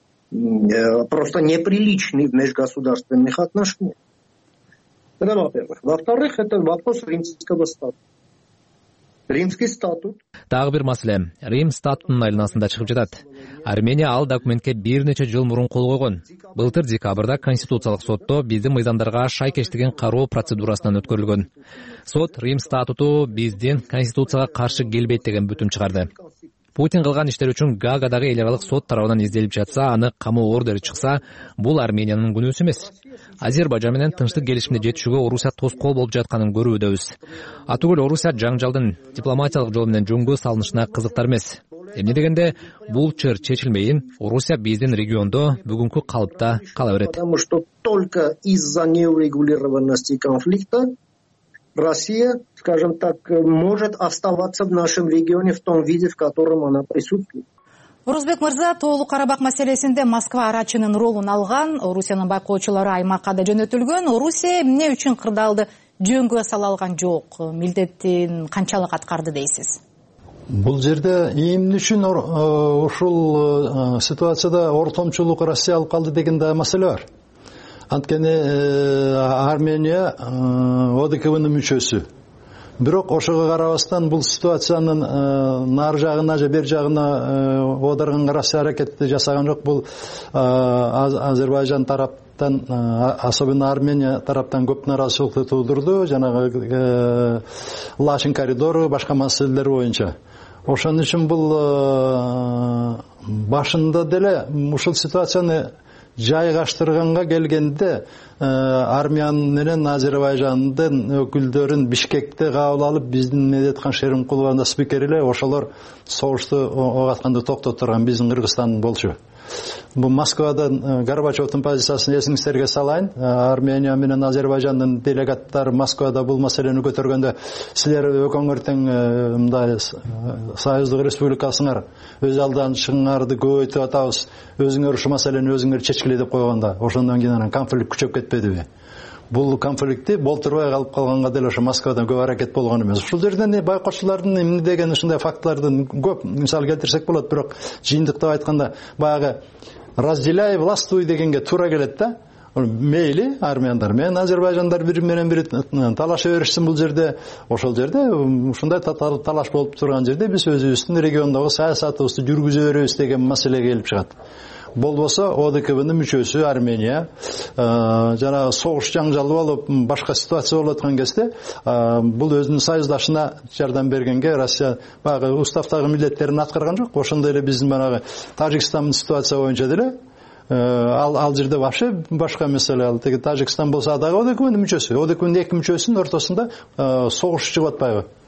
просто неприличны в межгосударственных отношениях. Это во-первых. Во-вторых, это вопрос римского статуса. Римский статут. Дагы бир маселе, Рим статутунун айланасында чыгып жатат. Армения ал документке бир нече жыл мурун кол койгон. Былтыр декабрда Конституциялык сотто биздин мыйзамдарга шайкештигин кароо процедурасынан өткөрүлгөн. Сот Рим статуту биздин Конституцияга каршы келбейт деген бүтүм чыгарды. Путин кылган иштер үчүн Гаагадагы эл аралык сот тарабынан изделип жатса, аны камоо ордери чыкса, бул Армениянын күнөөсү эмес. Азербайжан менен тынчтык келишимине жетишүүгө Орусия тоскоол болуп жатканын көрүүбүз. Атүгүл Орусия жаңжалдын дипломатиялык жол менен жөнгө салынышына кызыктар эмес. Эмне дегенде, бул чыр чечилмейин, Орусия биздин региондо бүгүнкү калыпта кала берет. Потому что только из-за неурегулированности конфликта Россия, скажем так, может оставаться в нашем регионе в том виде, в котором она присутствует. Орузбек мырза, Тоолуу Карабак маселесинде Москва арачынын ролун алган, Орусиянын байкоочулары аймакка да жөнөтүлгөн. Орусия эмне үчүн кырдаалды жөнгө сала алган жок? Милдетин канчалык аткарды дейсиз? Бул жерде эмне үчүн ушул ситуацияда ортомчулук Россия алып калды деген да маселе бар. Анткени Армения ОДКБнын мүчөсү. Бирок ошого карабастан бул ситуациянын нар жагына же бер жагына оодарганга Россия аракетти жасаган жок. Бул Азербайжан тараптан, особенно Армения тараптан көп нааразычылыкты туудурду. Жанагы Лашин коридору, башка маселелер боюнча. Ошон үчүн бул башында деле ушул ситуацияны жайгаштырганга келгенде Армян менен Азербайжандын өкүлдөрүн Бишкекте кабыл алып, биздин Медеткан Шеримкулова спикер эле ошолор согушту огатканды токтотурган биздин Кыргызстан болчу. Бул Москвадан Горбачевдун позициясын эсиңиздерге салайын. Армения менен Азербайжандын делегаттары Москвада бул маселени көтөргөндө, силер өкөңөр тең мындай Союздук Республикасыңар өз алданышыңарды көбөйтүп атабыз, өзүңөр ушул маселени өзүңөр чечкиле деп койгондо, ошондон кийин анан конфликт күчөп кетпедиби? Бул конфликтти болтурбай калып калганга деле ошо Москвадан көп аракет болгон эмес. Ушул жерден байкоочулардын эмне деген ушундай фактылардын көп мисал келтирсек болот, бирок жыйынтыктап айтканда баягы разделяй властвуй дегенге туура келет да. Мейли армяндар менен азербайжандар бири менен бири талаша беришсин бул жерде. Ошол жерде ушундай талаш болуп турган жерде биз өзүбүздүн региондогу саясатыбызды жүргүзө беребиз деген маселе келип чыгат. Болбосо ОДКБнын мүчөсү Армения жана согуш жаңжалы болуп башка ситуация болуп аткан кезде бул өзүнүн союздашына жардам бергенге Россия баягы уставдагы милдеттерин аткарган жок. Ошондой эле биздин баягы Тажикстандын ситуация боюнча деле ал ал жерде вообще башка маселе. Ал теги Тажикстан болсо дагы ОДКБнын мүчөсү. ОДКБнын эки мүчөсүнүн ортосунда согуш чыгып атпайбы?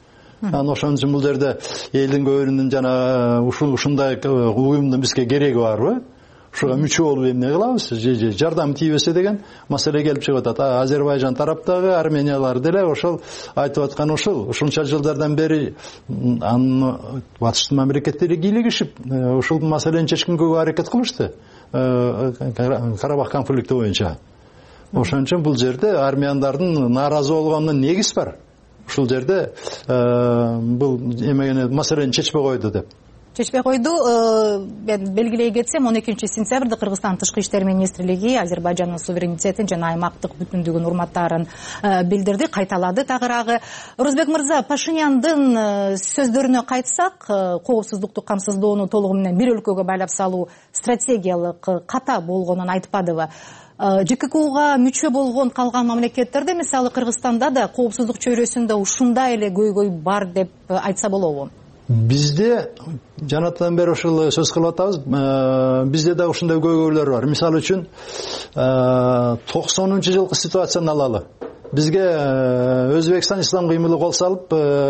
анан ошон үчүн бул жерде элдин көбүнүн жана ушундай уюмдун бизге кереги барбы, ушуга мүчө болуп эмне кылабыз, же жардам тийбесе деген маселе келип чыгып атат. Азербайжан тараптагы армениялар деле ошол айтып аткан ушул ушунча жылдардан бери анын батыштын мамлекеттери кийлигишип ушул маселени чечкенге аракет кылышты Карабах конфликти боюнча. Ошон үчүн бул жерде армяндардын нааразы болгонуна негиз бар. Ушул жерде бул эмегени маселени чечпей койду деп. Чечпей койду. Мен белгилей кетсем, он экинчи сентябрда Кыргызстан тышкы иштер министрлиги Азербайжандын суверенитетин жана аймактык бүтүндүгүн урматтаарын билдирди, кайталады тагыраагы. Орозбек мырза, Пашиняндын сөздөрүнө кайтсак, коопсуздукту камсыздоону толугу менен бир өлкөгө байлап салуу стратегиялык ката болгонун айтпадыбы? ЖККУга мүчө болгон калган мамлекеттерде, мисалы Кыргызстанда да коопсуздук чөйрөсүндө ушундай эле көйгөй бар деп айтса болобу? Бизде жанатан бери ушул сөз кылып атабыз. Бизде да ушундай көйгөйлөр бар. Мисалы үчүн токсонунчу жылкы ситуацияны алалы. Бизге Өзбекстан ислам кыймылы кол салып,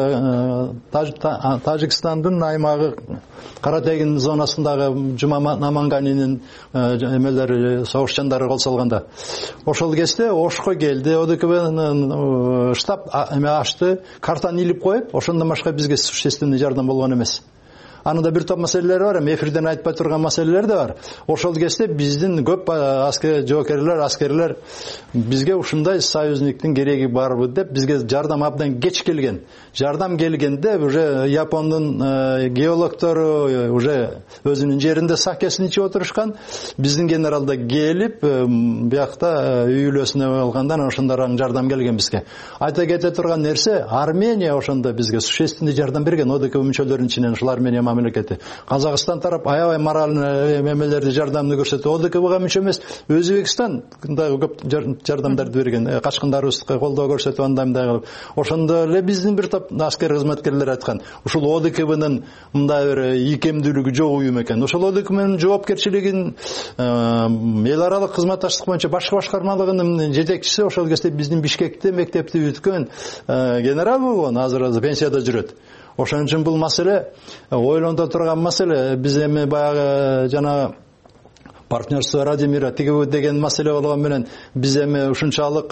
Тажикстандын аймагы Каратегин зонасындагы Жума Наманганинин эмелери согушчандары кол салганда, ошол кезде Ошко келди, ОДКБнын штаб эме ачты, картаны илип коюп, ошондон башка бизге существенный жардам болгон эмес. Анында бир топ маселелер бар, эми эфирден айтпай турган маселелер да бар. Ошол кезде биздин көп аскер жоокерлер, аскерлер бизге ушундай союзниктин кереги барбы деп бизге жардам абдан кеч келген. Жардам келгенде уже Япондун геологтору уже өзүнүн жеринде сакесин ичип отурушкан. Биздин генералда келип, биякта үй үлөсүнө алгандан ошондорго жардам келген бизге. Айта кете турган нерсе, Армения ошондо бизге существенный жардам берген, ОДКБ мүчөлөрүнүн ичинен ушул Армения мамлекети. Казакстан тарап аябай моральный эмелерди жардамды көрсөтүп, ОДКБга мүчө эмес, Өзбекстан дагы көп жардамдарды берген, качкындарыбызга колдоо көрсөтүп андай мындай кылып. Ошондо эле биздин бир топ аскер кызматкерлер айткан, ушул ОДКБнын мындай бир ийкемдүүлүгү жок уюм экен. Ошол ОДКБнын жоопкерчилигин эл аралык кызматташтык боюнча башкы башкармалыгынын жетекчиси ошол кезде биздин Бишкекте мектепти бүткөн генерал болгон, азыр пенсияда жүрөт. Ошон үчүн бул маселе ойлондо турган маселе. Биз эми баягы жана партнерство Радимира тигиби деген маселе болгон менен биз эми ушунчалык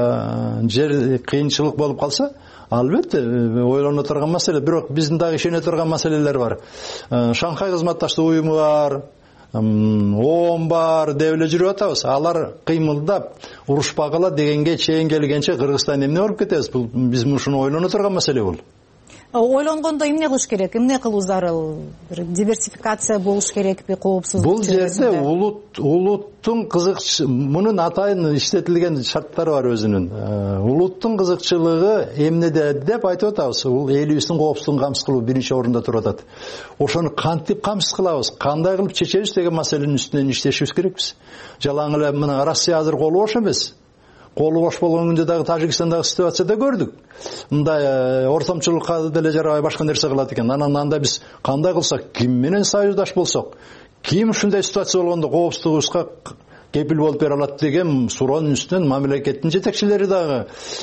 жер кыйынчылык болуп калса, албетте ойлоно турган маселе. Бирок биздин дагы ишене турган маселелер бар. Шанхай кызматташтык уюму бар, ООН бар деп эле жүрүп атабыз. Алар кыймылдап урушпагыла дегенге чейин келгенче Кыргызстан эмне болуп кетебиз? Бул биз ушуну ойлоно турган маселе бул. Ойлонгондо эмне кылыш керек? Эмне кылуу зарыл? Бир диверсификация болуш керекпи, коопсуздук? Бул жерде улут улуттун кызыкчы, мунун атайын иштетилген шарттары бар өзүнүн. Улуттун кызыкчылыгы эмнеде деп айтып атабыз. Бул элибиздин коопсуздугун камсыз кылуу биринчи орунда туруп атат. Ошону кантип камсыз кылабыз, кандай кылып чечебиз деген маселенин үстүнөн иштешибиз керекпиз. Жалаң эле мына Россия азыр колу бош эмес. Колу бош болгон күндө дагы Тажикстандагы ситуацияда көрдүк. Мындай ортомчулукка деле жарабай башка нерсе кылат экен. Анан анда биз кандай кылсак, ким менен союздаш болсок, ким ушундай ситуация болгондо коопсуздугубузга кепил болуп бере алат деген суроонун үстүнөн мамлекеттин жетекчилери дагы,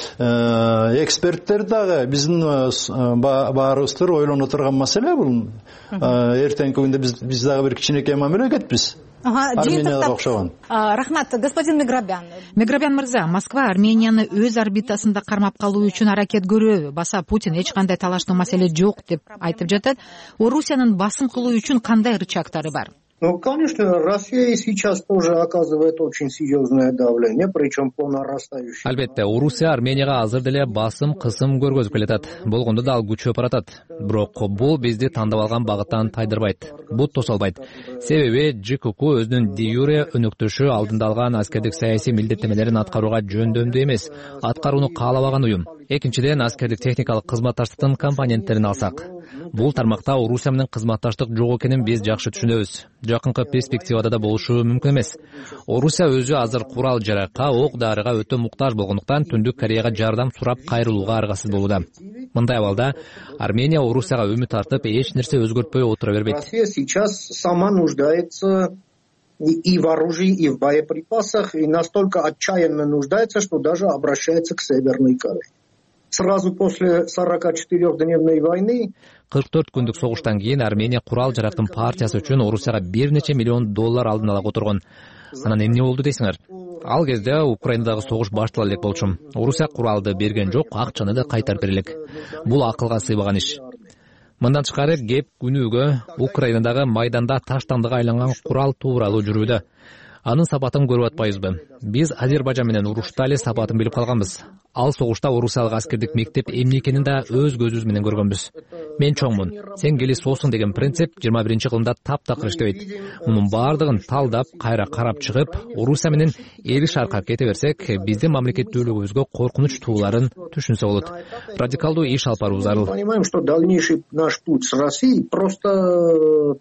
эксперттер дагы биздин баарыбызды ойлоно турган маселе бул. Эртеңки күндө биз биз дагы бир кичинекей мамлекетпиз. Арменияга окшогон. Рахмат, господин Меграбян. Меграбян мырза, Москва Арменияны өз орбитасында кармап калуу үчүн аракет көрөбү? Баса Путин эч кандай талаштуу маселе жок деп айтып жатат. Орусиянын басым кылуу үчүн кандай рычагтары бар? Ну, конечно, Россия и сейчас тоже оказывает очень серьезное давление, причем по нарастающей. Албетте, Орусия Арменияга азыр деле басым кысым көргөзүп келатат. Болгондо да ал күчөп баратат. Бирок бул бизди тандап алган багыттан тайдырбайт. Бут тосолбайт. Себеби ЖКК өзүнүн де-юре өнөктөшү алдында алган аскердик саясий милдеттемелерин аткарууга жөндөмдүү эмес, аткарууну каалабаган уюм. Экинчиден, аскердик техникалык кызматташтыктын компоненттерин алсак, бул тармакта Орусия менен кызматташтык жок экенин биз жакшы түшүнөбүз. Жакынкы перспективада да болушу мүмкүн эмес. Орусия өзү азыр курал жаракка, ок дарыга өтө муктаж болгондуктан Түндүк Кореяга жардам сурап кайрылууга аргасыз болууда. Мындай абалда Армения Орусияга үмүт артып, эч нерсе өзгөртпөй отура бербейт. Россия сейчас сама нуждается и в оружии, и в боеприпасах, и настолько отчаянно нуждается, что даже обращается к Северной Корее. сразу после сорокачетырехдневной войны кырк төрт күндүк согуштан кийин Армения курал жарактын партиясы үчүн Орусияга бир нече миллион доллар алдын ала которгон. Анан эмне болду дейсиңер? Ал кезде Украинадагы согуш баштала элек болчу. Орусия куралды берген жок, акчаны да кайтарып бере элек. Бул акылга сыйбаган иш. Мындан тышкары кеп күнүгө Украинадагы майданда таштандыга айланган курал тууралуу жүрүүдө. Анын сапатын көрүп атпайбызбы? Биз Азербайжан менен урушта эле сапатын билип калганбыз. Ал согушта орусиялык аскердик мектеп эмне экенин да өз көзүбүз менен көргөнбүз. Мен чоңмун, сен кели соосуң деген принцип жыйырма биринчи кылымда таптакыр иштебейт. Мунун баардыгын талдап, кайра карап чыгып, Орусия менен эки шаркка кете берсек, биздин мамлекеттүүлүгүбүзгө коркунуч тууларын түшүнсө болот. Радикалдуу иш алып баруу зарыл. Понимаем, что дальнейший наш путь с Россией просто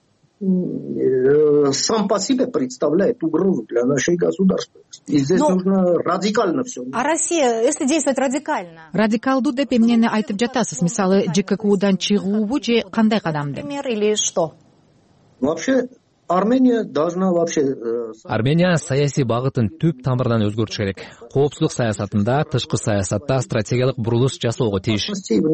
сам по себе представляет угрозу для нашей государственности. И здесь Но... нужно радикально все. А Россия, если действовать радикально? Радикалдуу деп эмнени айтып жатасыз? Мисалы, ЖККУдан чыгуубу же кандай кадамды? Например, или что? Вообще, Армения должна вообще... Армения саясий багытын түп тамырынан өзгөртүш керек. Коопсуздук саясатында, тышкы саясатта стратегиялык бурулуш жасоого тийиш.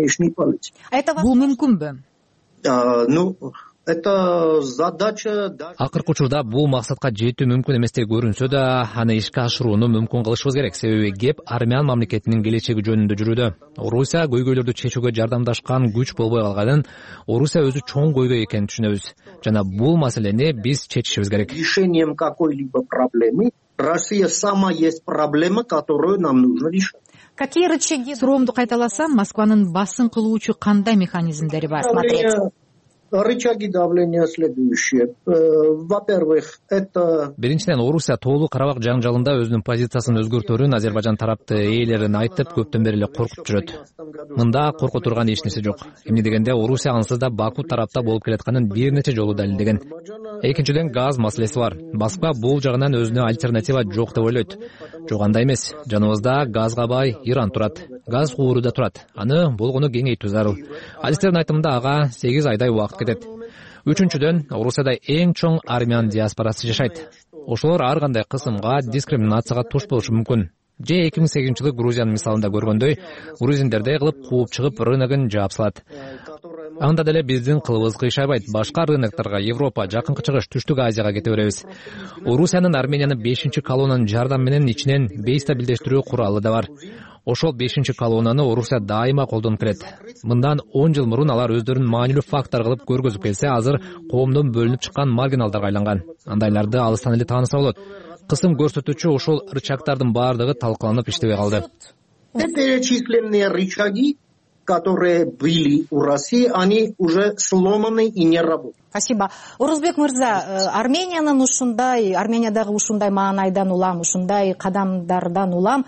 Бул мүмкүнбү? Ну... Это задача... Акыркы учурда бул максатка жетүү мүмкүн эместей көрүнсө да, аны ишке ашырууну мүмкүн кылышыбыз керек. Себеби кеп армян мамлекетинин келечеги жөнүндө жүрүүдө. Орусия көйгөйлөрдү чечүүгө жардамдашкан күч болбой калганын, Орусия өзү чоң көйгөй экенин түшүнөбүз. Жана бул маселени биз чечишибиз керек. Решением какой-либо проблемы Россия сама есть проблема, которую нам нужно решать. Какие рычаги? Суроомду кайталасам, Москванын басым кылуучу кандай механизмдери бар? Смотреть. Рычаги давления следующие. Во-первых, это... Биринчиден, Орусия тоолуу Карабак жаңжалында өзүнүн позициясын өзгөртөөрүн Азербайжан тарапты ээлерин айтып, көптөн бери эле коркутуп жүрөт. Мында корко турган эч нерсе жок. Эмне дегенде, Орусия ансыз да Баку тарапта болуп келатканын бир нече жолу далилдеген. Экинчиден, газ маселеси бар. Москва бул жагынан өзүнө альтернатива жок деп ойлойт. Жок, андай эмес. Жаныбызда газга бай Иран турат. Газ кууру да турат. Аны болгону кеңейтүү зарыл. Адистердин айтымында ага сегиз айдай убакыт кетет. Үчүнчүдөн, Орусияда эң чоң армян диаспорасы жашайт. Ошолор ар кандай кысымга, дискриминацияга туш болушу мүмкүн. Же эки миң сегизинчи жылы Грузиянын мисалында көргөндөй, грузиндерди кылып кууп чыгып рыногун жаап салат. Анда деле биздин кылыбыз кыйшабайт. Башка рынокторго, Европа, Жакынкы Чыгыш, Түштүк Азияга кете беребиз. Орусиянын Арменияны бешинчи колоннанын жардамы менен ичинен бейстабилдештирүү куралы да бар. Ошол бешинчи колоннаны Орусия дайыма колдонуп келет. Мындан он жыл мурун алар өздөрүн маанилүү фактор кылып көргөзүп келсе, азыр коомдон бөлүнүп чыккан маргиналдарга айланган. Андайларды алыстан эле тааныса болот. Кысым көрсөтүүчү ошол рычагдардын баардыгы талкаланып иштебей калды. Перечисленные рычаги, которые были у России, они уже сломаны и не работают. Спасибо. Орузбек мырза, Армениянын ушундай, Армениядагы ушундай маанайдан улам, ушундай кадамдардан улам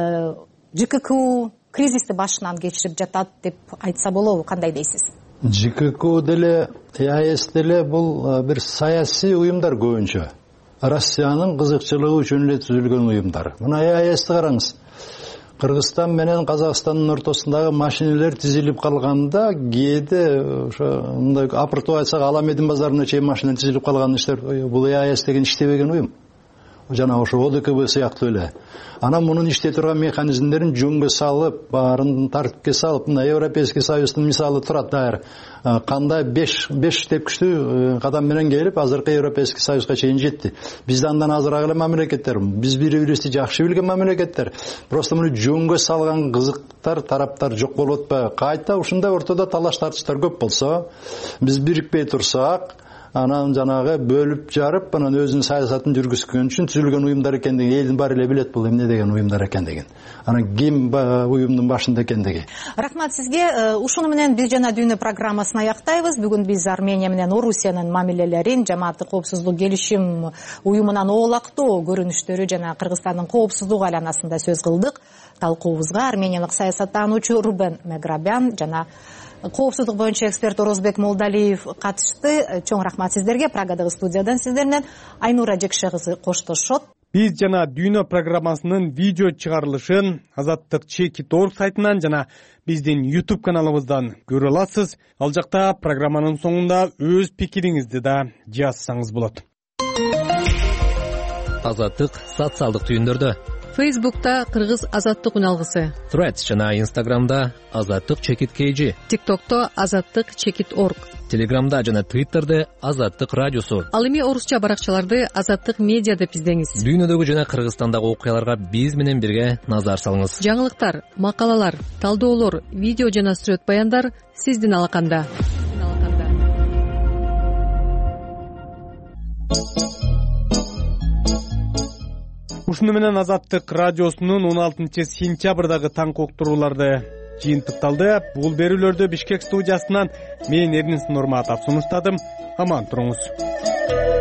ЖККУ кризисти башынан кечирип жатат деп айтса болобу, кандай дейсиз? ЖККУ деле, АЭС деле бул бир саясий уюмдар көбүнчө. Россиянын кызыкчылыгы үчүн эле түзүлгөн уюмдар. Мына АЭСти караңыз. Кыргызстан менен Казакстандын ортосундагы машинелер тизилип калганда, кээде ошо мындай апыртып айтсак, Аламедин базарына чейин машина тизилип калган иштер, бул АЭС деген иштебеген уюм. Жана ошо ОДКБ сыяктуу эле. Анан мунун иштей турган механизмдерин жөнгө салып, баарын тартипке салып, мына Европейский Союздун мисалы турат дайыр. Кандай беш тепкичтүү кадам менен келип, азыркы Европейский Союзга чейин жетти. Бизде андан азыраак эле мамлекеттер, биз бири-бирибизди жакшы билген мамлекеттер. Просто муну жөнгө салган кызыктар, тараптар жок болуп атпайбы? Кайта ушундай ортодо талаш тартыштар көп болсо, биз бирикпей турсак, анан жанагы бөлүп жарып, анан өзүнүн саясатын жүргүзгөн үчүн түзүлгөн уюмдар экендигин элдин баары эле билет, бул эмне деген уюмдар экендигин. Анан ким уюмдун башында экендиги. Рахмат сизге. Ушуну менен биз жана дүйнө программасын аяктайбыз. Бүгүн биз Армения менен Орусиянын мамилелерин, жамааттык коопсуздук келишим уюмунан оолактоо көрүнүштөрү жана Кыргызстандын коопсуздук айланасында сөз кылдык. Талкуубузга армениялык саясаттануучу Рубен Меграбян жана коопсуздук боюнча эксперт Орозбек Молдалиев катышты. Чоң рахмат сиздерге. Прагадагы студиядан сиздер менен Айнура Жекше кызы коштошот. Биз жана дүйнө программасынын видео чыгарылышын Азаттык чекит точка орг сайтынан жана биздин YouTube каналыбыздан көрө аласыз. Ал жакта программанын соңунда өз пикириңизди да жазсаңыз болот. Азаттык социалдык түйүндөрдө Фейсбукта Кыргыз Азаттык үн алгысы, Threads жана Instagramда Азаттык чекит kg, TikTokто Азаттык чекит орг, Телеграмда жана Twitterде Азаттык радиосу. Ал эми орусча баракчаларды Азаттык медиа деп издеңиз. Дүйнөдөгү жана Кыргызстандагы окуяларга биз менен бирге назар салыңыз. Жаңылыктар, макалалар, талдоолор, видео жана сүрөт баяндар сиздин алаканда. Ушуну менен Азаттык радиосунун он алтынчы сентябрдагы таңкы уктурууларды жыйынтыкталды. Бул берүүлөрдү Бишкек студиясынан мен Эрнис Нурматов сунуштадым. Аман туруңуз.